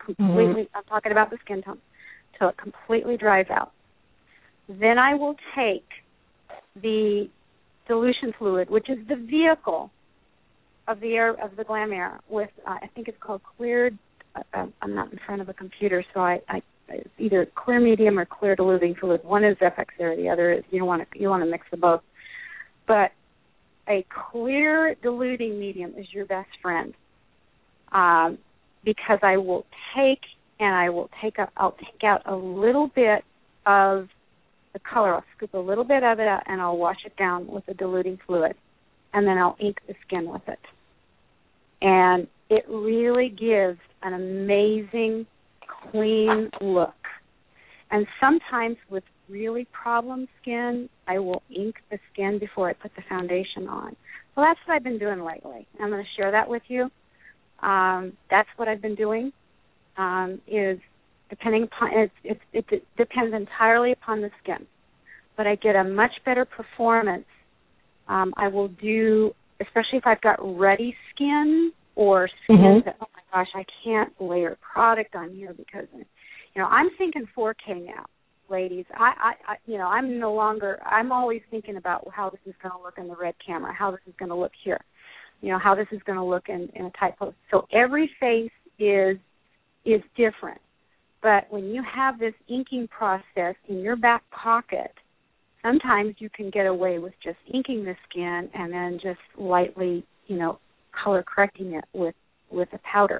completely,
mm-hmm.
I'm talking about the skin tone, till it completely dries out. Then I will take the dilution fluid, which is the vehicle of the air of the Glam Air, with uh, I think it's called clear. Uh, I'm not in front of a computer, so I, I it's either clear medium or clear diluting fluid. One is F X Air, the other is you don't want to you want to mix the both. But a clear diluting medium is your best friend, um, because I will take and I will take up I'll take out a little bit of the color. I'll scoop a little bit of it out and I'll wash it down with the diluting fluid, and then I'll ink the skin with it. And it really gives an amazing, clean look. And sometimes with really problem skin, I will ink the skin before I put the foundation on. So that's what I've been doing lately. I'm going to share that with you. Um, that's what I've been doing. Um, is depending upon it, it, it depends entirely upon the skin, but I get a much better performance. Um, I will do, especially if I've got ruddy skin or skin mm-hmm. that, oh my gosh, I can't layer product on here because, you know, I'm thinking four K now, ladies. I, I, I you know, I'm no longer, I'm always thinking about how this is going to look in the red camera, how this is going to look here, you know, how this is going to look in, in a tight pose. So every face is is different. But when you have this inking process in your back pocket, sometimes you can get away with just inking the skin and then just lightly, you know, color correcting it with, with a powder.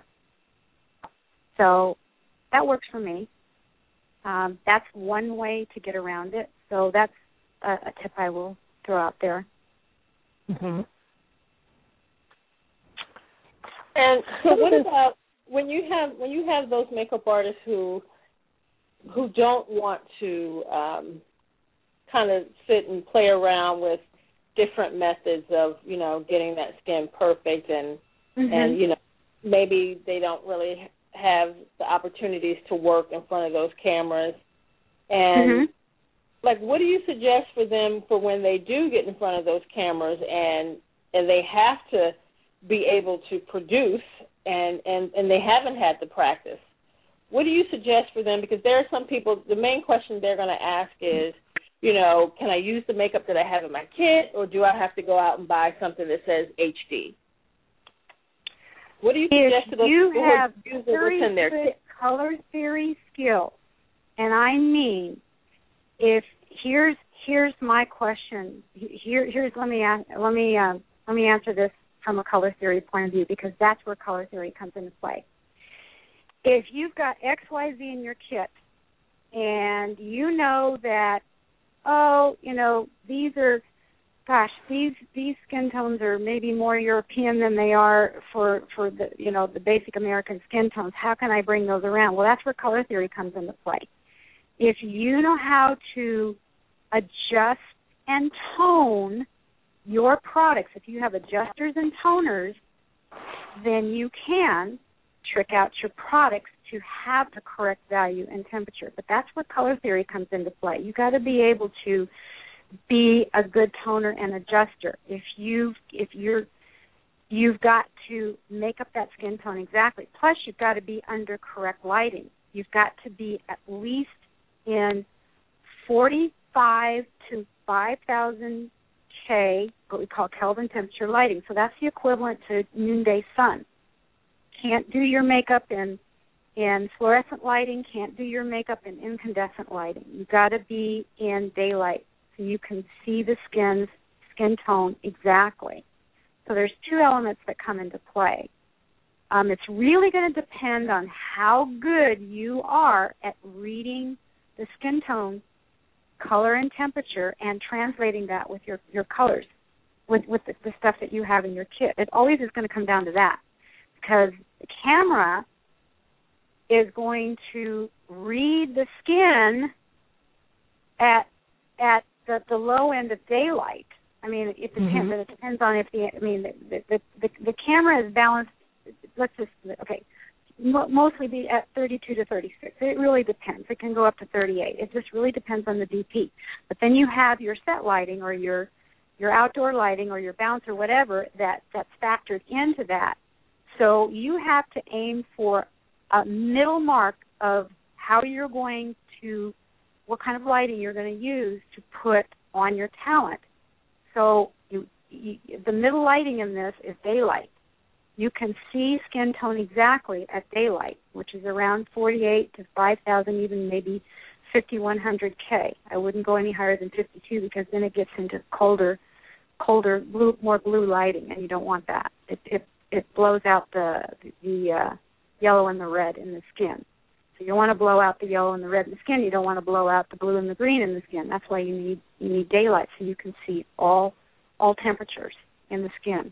So that works for me. Um, that's one way to get around it. So that's a, a tip I will throw out there.
Mm-hmm.
And so what about when you have when you have those makeup artists who who don't want to um, kind of sit and play around with different methods of, you know, getting that skin perfect and mm-hmm. and you know, maybe they don't really have the opportunities to work in front of those cameras, and
mm-hmm.
like, what do you suggest for them for when they do get in front of those cameras and and they have to be able to produce and, and, and they haven't had the practice? What do you suggest for them? Because there are some people, the main question they're going to ask is, you know, can I use the makeup that I have in my kit, or do I have to go out and buy something that says H D? What do you suggest to those
you
people
have
who use what's in their kit?
Color theory skills, and I mean, if here's here's my question. Here here's let me let me uh, let me answer this from a color theory point of view, because that's where color theory comes into play. If you've got X Y Z in your kit, and you know that, oh, you know, these are, gosh, these these skin tones are maybe more European than they are for, for the, you know, the basic American skin tones. How can I bring those around? Well, that's where color theory comes into play. If you know how to adjust and tone your products, if you have adjusters and toners, then you can trick out your products to have the correct value and temperature. But that's where color theory comes into play. You've got to be able to be a good toner and adjuster. If you if you're you've got to make up that skin tone exactly. Plus, you've got to be under correct lighting. You've got to be at least in forty-five to five thousand K, what we call Kelvin temperature lighting. So that's the equivalent to noonday sun. Can't do your makeup in in fluorescent lighting, can't do your makeup in incandescent lighting. You've got to be in daylight so you can see the skin's skin tone exactly. So there's two elements that come into play. Um, it's really going to depend on how good you are at reading the skin tone, color, and temperature, and translating that with your, your colors, with, with the, the stuff that you have in your kit. It always is going to come down to that, because the camera is going to read the skin at at the, the low end of daylight. I mean, it depends. Mm-hmm. It depends on if the I mean the the, the the camera is balanced. Let's just okay, mostly be at thirty-two to thirty-six. It really depends. It can go up to thirty-eight. It just really depends on the D P. But then you have your set lighting or your your outdoor lighting or your bounce or whatever that that's factored into that. So you have to aim for a middle mark of how you're going to, what kind of lighting you're going to use to put on your talent. So you, you, the middle lighting in this is daylight. You can see skin tone exactly at daylight, which is around forty-eight to five thousand, even maybe fifty-one hundred K. I wouldn't go any higher than fifty-two because then it gets into colder, colder, blue, more blue lighting, and you don't want that. It it, it blows out the the uh, yellow and the red in the skin. So you want to blow out the yellow and the red in the skin. You don't want to blow out the blue and the green in the skin. That's why you need you need daylight so you can see all all temperatures in the skin.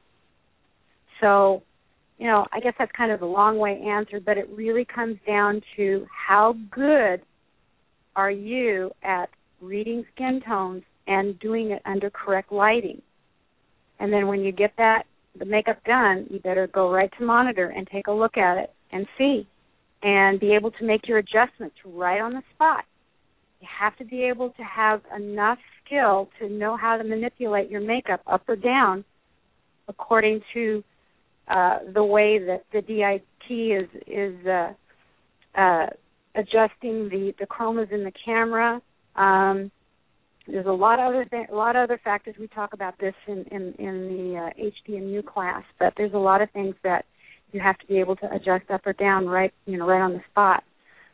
So, you know, I guess that's kind of a long way answer, but it really comes down to how good are you at reading skin tones and doing it under correct lighting. And then when you get that, the makeup done, you better go right to monitor and take a look at it and see and be able to make your adjustments right on the spot. You have to be able to have enough skill to know how to manipulate your makeup up or down according to uh, the way that the D I T is is uh, uh, adjusting the, the chromas in the camera. Um, there's a lot of other th- a lot of other factors. We talk about this in in, in the uh, H D M U class, but there's a lot of things that you have to be able to adjust up or down right you know right on the spot.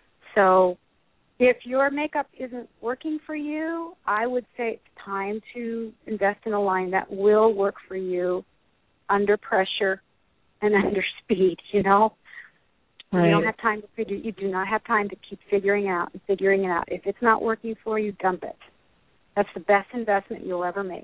So if your makeup isn't working for you, I would say it's time to invest in a line that will work for you under pressure and under speed, you know. Right. You don't have time to figure, you do not have time to keep figuring out and figuring it out. If it's not working for you, dump it. That's the best investment you'll ever make.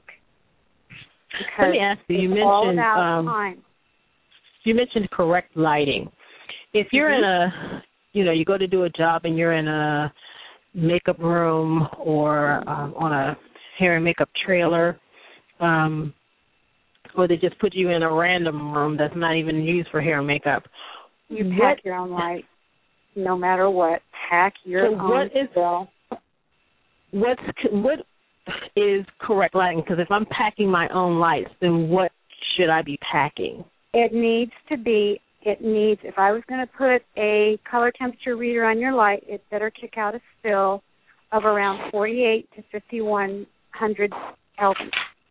Because
let me ask you, you mentioned, um, you mentioned correct lighting. If you're mm-hmm. in a, you know, you go to do a job and you're in a makeup room or um, on a hair and makeup trailer, um, or they just put you in a random room that's not even used for hair and makeup.
You pack what, your own light, no matter what. Pack your
so
own
what is,
bill.
What's what is correct lighting? Because if I'm packing my own lights, then what should I be packing?
It needs to be. It needs. If I was going to put a color temperature reader on your light, it better kick out a spill of around forty-eight to fifty-one hundred Kelvin.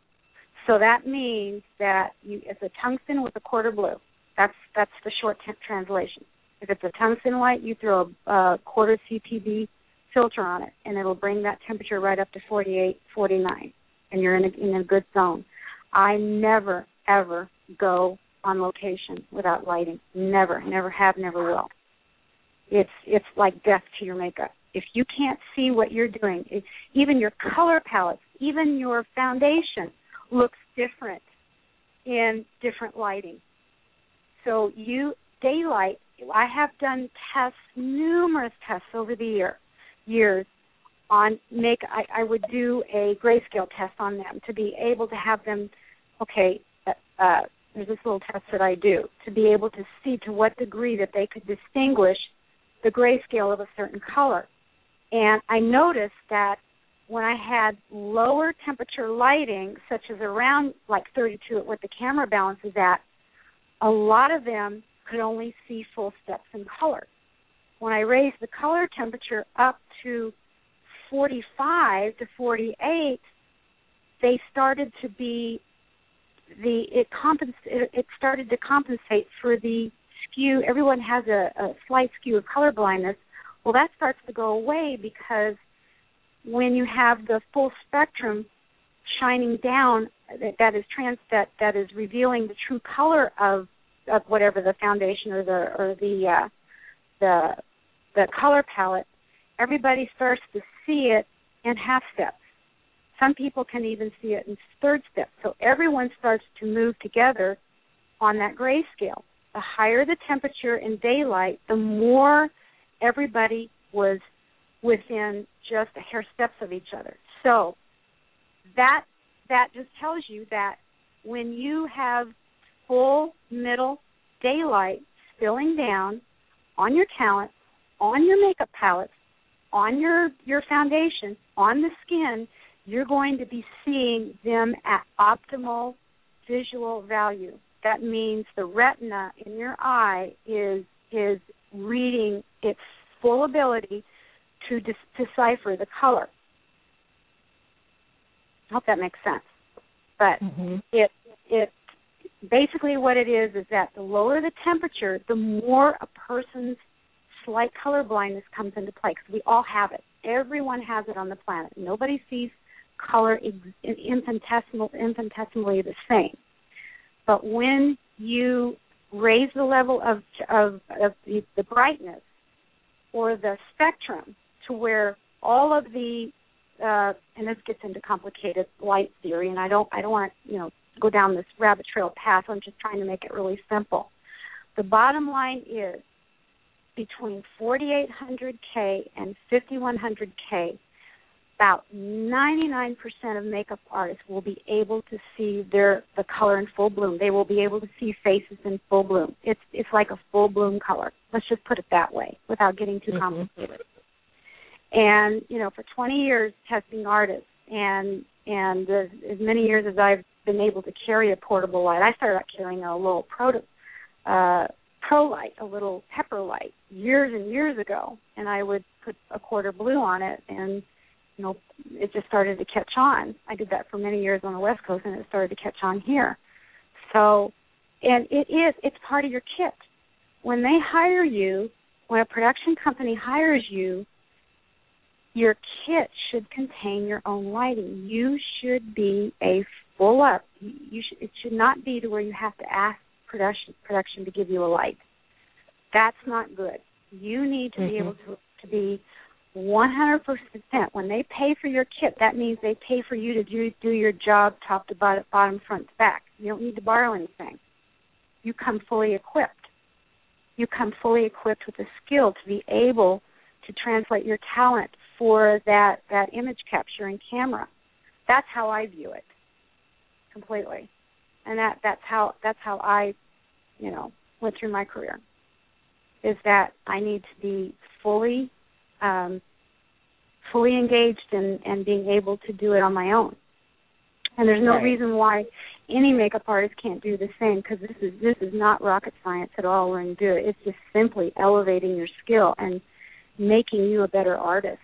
So that means that you, it's a tungsten with a quarter blue. That's that's the short t- translation. If it's a tungsten light, you throw a, a quarter C P B filter on it, and it'll bring that temperature right up to forty-eight, forty-nine, and you're in a, in a good zone. I never, ever go on location without lighting. Never, never have, never will. It's it's like death to your makeup. If you can't see what you're doing, it, even your color palettes, even your foundation looks different in different lighting. So you, daylight, I have done tests, numerous tests over the year, years on make, I, I would do a grayscale test on them to be able to have them, okay, uh, there's this little test that I do, to be able to see to what degree that they could distinguish the grayscale of a certain color. And I noticed that when I had lower temperature lighting, such as around like thirty-two at what the camera balance is at, a lot of them could only see full steps in color. When I raised the color temperature up to forty-five to forty-eight, they started to be the it compens it, it started to compensate for the skew. Everyone has a, a slight skew of color blindness. Well, that starts to go away because when you have the full spectrum shining down, that, that is trans that, that is revealing the true color of, of whatever the foundation or the or the uh, the the color palette, everybody starts to see it in half steps. Some people can even see it in third steps. So everyone starts to move together on that grayscale. The higher the temperature in daylight, the more everybody was within just a hair steps of each other. So that that just tells you that when you have full middle daylight spilling down on your talent, on your makeup palettes, on your, your foundation, on the skin, you're going to be seeing them at optimal visual value. That means the retina in your eye is is reading its full ability to dis- decipher the color. I hope that makes sense. But mm-hmm. it it basically what it is is that the lower the temperature, the more a person's slight color blindness comes into play, because we all have it. Everyone has it on the planet. Nobody sees color infinitesimal, infinitesimally the same. But when you raise the level of, of, of the, the brightness or the spectrum to where all of the, uh, and this gets into complicated light theory, and I don't, I don't want to, you know, go down this rabbit trail path. I'm just trying to make it really simple. The bottom line is between forty-eight hundred K and fifty-one hundred K, about ninety-nine percent of makeup artists will be able to see their the color in full bloom. They will be able to see faces in full bloom. It's it's like a full bloom color. Let's just put it that way without getting too mm-hmm. complicated. And, you know, for twenty years testing artists and and as, as many years as I've been able to carry a portable light, I started out carrying a little proto, uh, pro light, a little pepper light, years and years ago, and I would put a quarter blue on it, and you know, it just started to catch on. I did that for many years on the West Coast, and it started to catch on here. So, and it is, it's part of your kit. When they hire you, when a production company hires you, your kit should contain your own lighting. You should be a full up. You should, it should not be to where you have to ask production production to give you a light. That's not good. You need to mm-hmm. be able to, to be one hundred percent. When they pay for your kit, that means they pay for you to do, do your job top to bottom, bottom, front to back. You don't need to borrow anything. You come fully equipped. You come fully equipped with the skill to be able to translate your talent for that, that image capture in camera. That's how I view it completely. And that, that's how that's how I, you know, went through my career, is that I need to be fully um, fully engaged in, and being able to do it on my own. And there's no right. reason why any makeup artist can't do the same, because this is this is not rocket science at all when you do it. It's just simply elevating your skill and making you a better artist.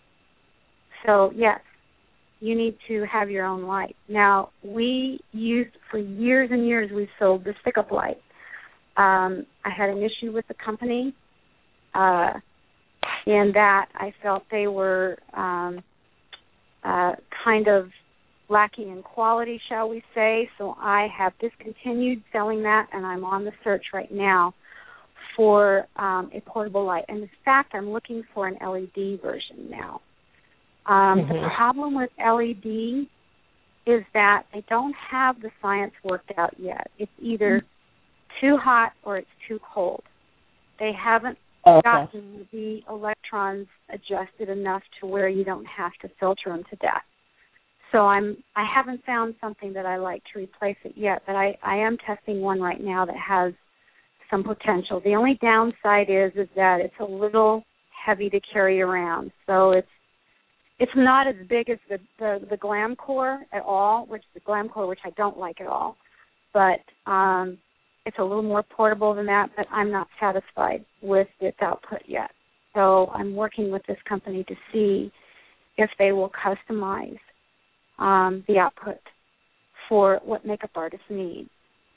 So, yes, you need to have your own light. Now, we used, for years and years, we sold the stick-up light. Um, I had an issue with the company uh, in that I felt they were um, uh, kind of lacking in quality, shall we say, so I have discontinued selling that, and I'm on the search right now for um, a portable light. And in fact, I'm looking for an L E D version now. Um, mm-hmm. The problem with L E D is that they don't have the science worked out yet. It's either too hot or it's too cold. They haven't okay. gotten the electrons adjusted enough to where you don't have to filter them to death. So I'm I haven't found something that I like to replace it yet, but I, I am testing one right now that has some potential. The only downside is is that it's a little heavy to carry around. So it's it's not as big as the, the, the Glamcor at all, which the Glamcor, which I don't like at all. But um, it's a little more portable than that, but I'm not satisfied with its output yet. So I'm working with this company to see if they will customize um, the output for what makeup artists need.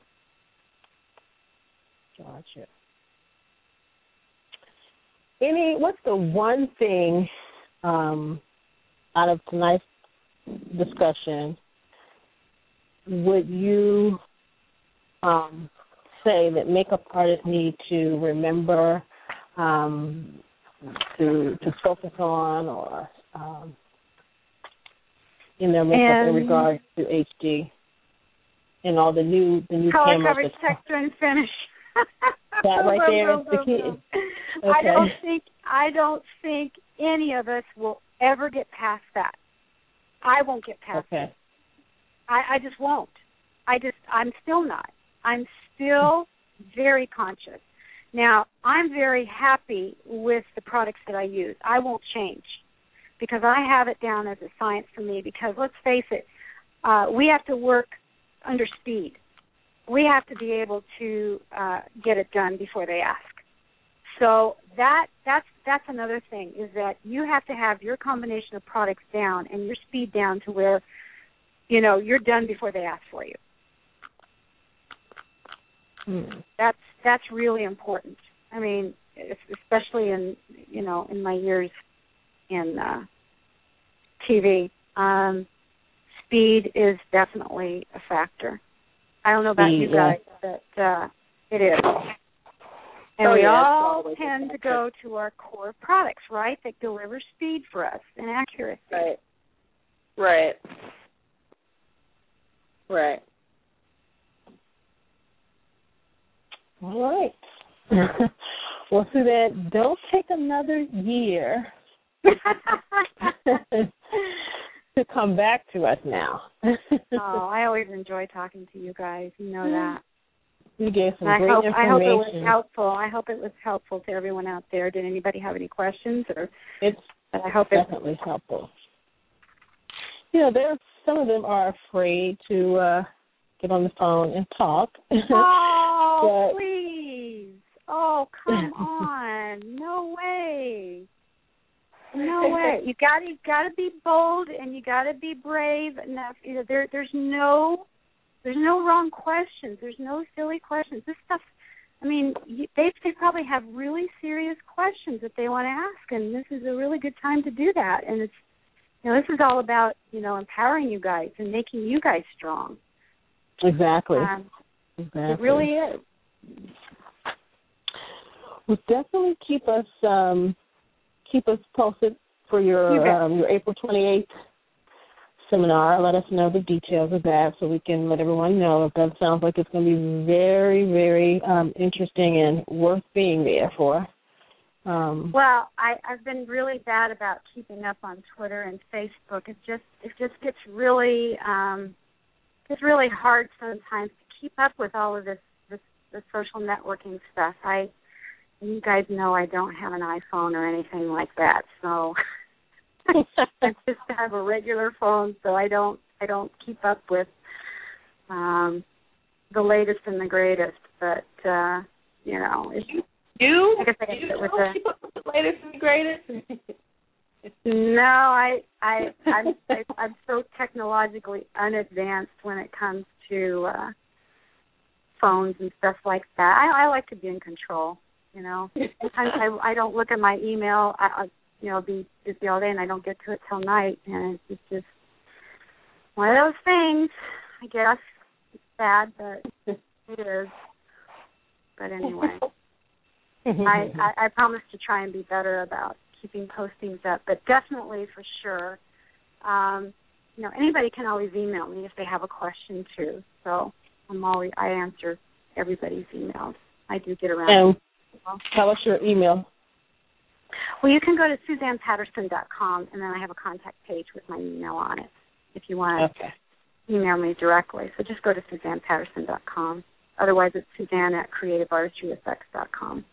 Gotcha. Any, what's the one thing um, out of tonight's discussion would you um, say that makeup artists need to remember um, to to focus on, or um, in their makeup and in regards to H D and all the new the new
color
cameras?
Color coverage, texture, and finish.
That right there is the key. Okay.
I don't think I don't think any of us will ever get past that. I won't get past okay. it. I, I just won't. I just I'm still not. I'm still very conscious. Now, I'm very happy with the products that I use. I won't change because I have it down as a science for me, because let's face it, uh, we have to work under speed. We have to be able to uh, get it done before they ask. So that that's that's another thing, is that you have to have your combination of products down and your speed down to where, you know, you're done before they ask for you.
Hmm.
That's that's really important. I mean, especially in, you know, in my years in uh, T V, um, speed is definitely a factor. I don't know about
Speed,
you guys, yeah. but uh, it is. And
oh,
we
yeah,
all tend to go to our core products, right, that deliver speed for us and accuracy.
Right. Right. Right.
All right. Well, Suzanne, don't take another year to come back to us now.
Oh, I always enjoy talking to you guys. You know that.
You gave some
I
great
hope,
information.
I hope it was helpful. I hope it was helpful to everyone out there. Did anybody have any questions? Or
it's
I hope
definitely
it,
helpful. You know, there some of them are afraid to uh, get on the phone and talk.
Oh,
but,
please. Oh, come on. No way. No way. You got you got to be bold and you got to be brave enough. You know, there there's no there's no wrong questions. There's no silly questions. This stuff. I mean, you, they they probably have really serious questions that they want to ask, and this is a really good time to do that. And it's you know this is all about you know empowering you guys and making you guys strong.
Exactly.
Um,
exactly.
It really is.
Well, definitely keep us um, keep us posted for your um, your April twenty-eighth seminar. Let us know the details of that so we can let everyone know. That sounds like it's going to be very, very um, interesting and worth being there for. Um,
well, I, I've been really bad about keeping up on Twitter and Facebook. It just it just gets really um, it's really hard sometimes to keep up with all of this, this this social networking stuff. I you guys know I don't have an iPhone or anything like that, so I just have a regular phone, so I don't I don't keep up with um, the latest and the greatest. But uh, you know, it's,
you
I guess I
you
it with
don't
the,
keep up with the latest and greatest.
No, I I I'm I, I'm so technologically unadvanced when it comes to uh, phones and stuff like that. I, I like to be in control. You know, sometimes I I don't look at my email. I, I you know be busy all day and I don't get to it till night, and it's just one of those things. I guess it's sad, but it is. But anyway, I, I I promise to try and be better about keeping postings up, but definitely for sure. Um, you know, anybody can always email me if they have a question too. So I'm always I answer everybody's emails. I do get around.
And tell us your email.
Well, you can go to Suzanne Patterson dot com, and then I have a contact page with my email on it if you want to
okay.
email me directly. So just go to Suzanne Patterson dot com. Otherwise, it's Suzanne at Creative Artistry Effects dot com.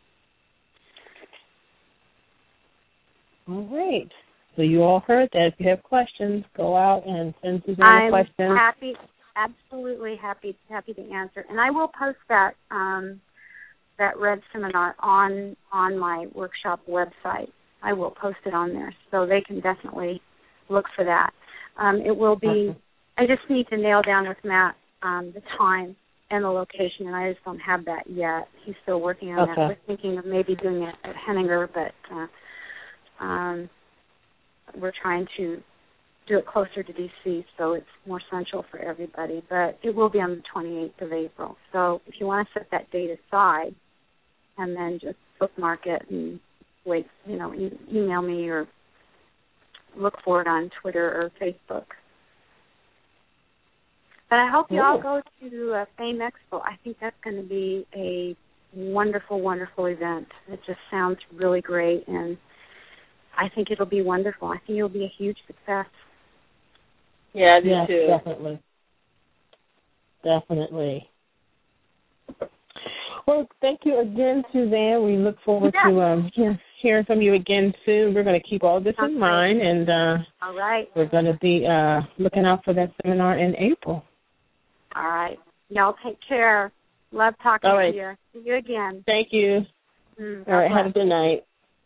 All right. So you all heard that. If you have questions, go out and send Suzanne
I'm
questions.
I'm happy, absolutely happy, happy to answer. And I will post that um, that RED seminar on on my workshop website. I will post it on there, so they can definitely look for that. Um, it will be.
Okay.
I just need to nail down with Matt um, the time and the location, and I just don't have that yet. He's still working on
Okay.
that. We're thinking of maybe doing it at Henninger, but uh, um, we're trying to do it closer to D C so it's more central for everybody. But it will be on the twenty-eighth of April. So if you want to set that date aside and then just bookmark it and wait, you know, e- email me or look for it on Twitter or Facebook. But I hope you all go to uh, Fame Expo. I think that's going to be a wonderful, wonderful event. It just sounds really great, and I think it'll be wonderful. I think it'll be a huge success.
Yeah, I do
yes,
too.
Definitely. Definitely. Well, thank you again, Suzanne. We look forward
yeah.
to um, hearing from you again soon. We're going to keep all this
okay.
in mind, and uh,
all right.
we're going to be uh, looking out for that seminar in April.
All right. Y'all take care. Love talking
all right.
to you. See you again.
Thank you.
Mm,
all right, have a good night.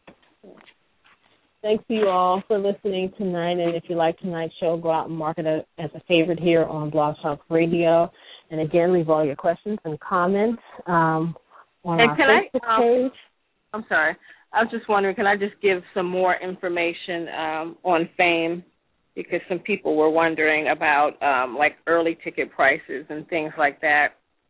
Thanks to you all for listening tonight. And if you like tonight's show, go out and mark it as a favorite here on Blog Talk Radio. And again, leave all your questions and comments um, on
and
our
can
Facebook
I, um,
page.
I'm sorry. I was just wondering, can I just give some more information um, on FAME? Because some people were wondering about, um, like, early ticket prices and things like that.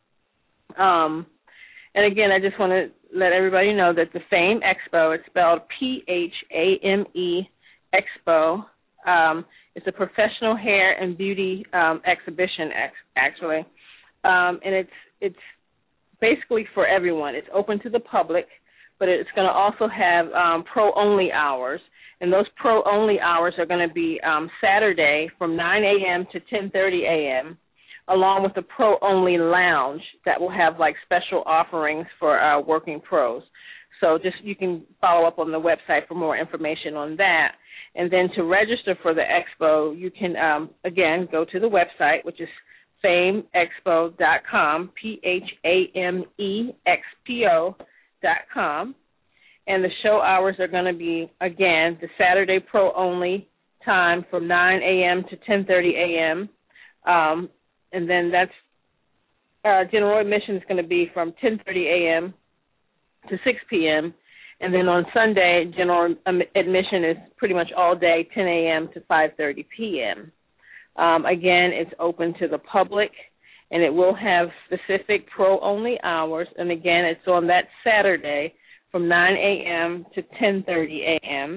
Um, and, again, I just want to let everybody know that the FAME Expo, it's spelled P H A M E Expo. Um, it's a professional hair and beauty um, exhibition, actually. Um, and it's it's basically for everyone. It's open to the public, but it's going to also have um, pro-only hours. And those pro-only hours are going to be um, Saturday from nine a.m. to ten thirty a.m., along with the pro-only lounge that will have, like, special offerings for uh, working pros. So just you can follow up on the website for more information on that. And then to register for the expo, you can, um, again, go to the website, which is fame expo dot com, P H A M E X P O dot com. And the show hours are going to be, again, the Saturday pro-only time from nine a.m. to ten thirty a.m., um, and then that's uh, general admission is going to be from ten thirty a.m. to six p.m., and then on Sunday, general admission is pretty much all day, ten a.m. to five thirty p.m. Um, again, it's open to the public, and it will have specific pro-only hours, and again, it's on that Saturday from nine a.m. to ten thirty a.m.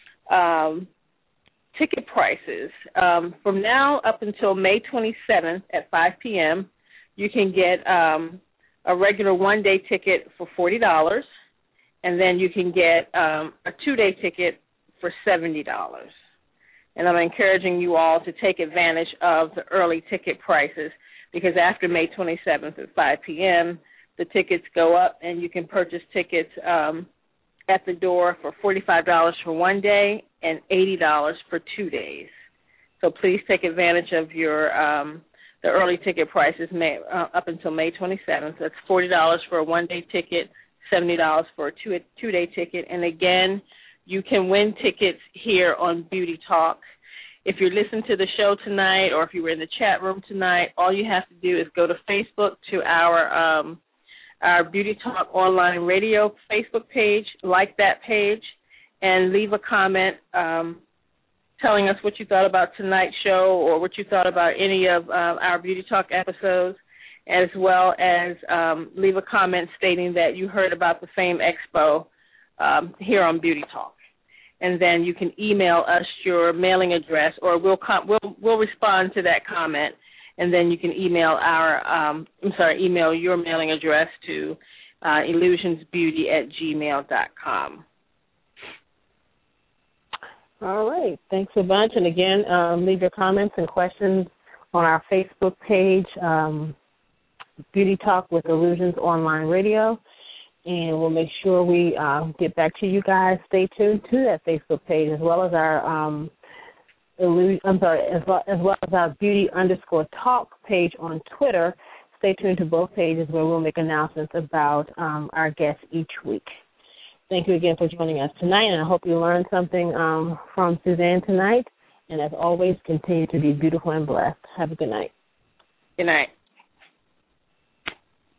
Um, ticket prices. Um, from now up until May twenty-seventh at five p.m., you can get um, a regular one-day ticket for forty dollars, and then you can get um, a two-day ticket for seventy dollars. And I'm encouraging you all to take advantage of the early ticket prices because after May twenty-seventh at five p.m., the tickets go up, and you can purchase tickets um, at the door for forty-five dollars for one day and eighty dollars for two days. So please take advantage of your um, the early ticket prices May, uh, up until May twenty-seventh. That's forty dollars for a one-day ticket, seventy dollars for a two, two-day ticket. And, again, you can win tickets here on Beauty Talk. If you're listening to the show tonight or if you were in the chat room tonight, all you have to do is go to Facebook to our um, our Beauty Talk Online Radio Facebook page, like that page, and leave a comment um, telling us what you thought about tonight's show or what you thought about any of uh, our Beauty Talk episodes, as well as um, leave a comment stating that you heard about the FAME Expo um, here on Beauty Talk. And then you can email us your mailing address, or we'll com- we'll we'll respond to that comment. And then you can email our, um, I'm sorry, email your mailing address to uh, illusionsbeauty at gmail dot com.
All right. Thanks a bunch. And, again, um, leave your comments and questions on our Facebook page, um, Beauty Talk with Illusions Online Radio. And we'll make sure we uh, get back to you guys. Stay tuned to that Facebook page as well as our um, I'm sorry, as well, as well as our Beauty underscore Talk page on Twitter. Stay tuned to both pages where we'll make announcements about um, our guests each week. Thank you again for joining us tonight, and I hope you learned something um, from Suzanne tonight. And as always, continue to be beautiful and blessed. Have a good night.
Good night.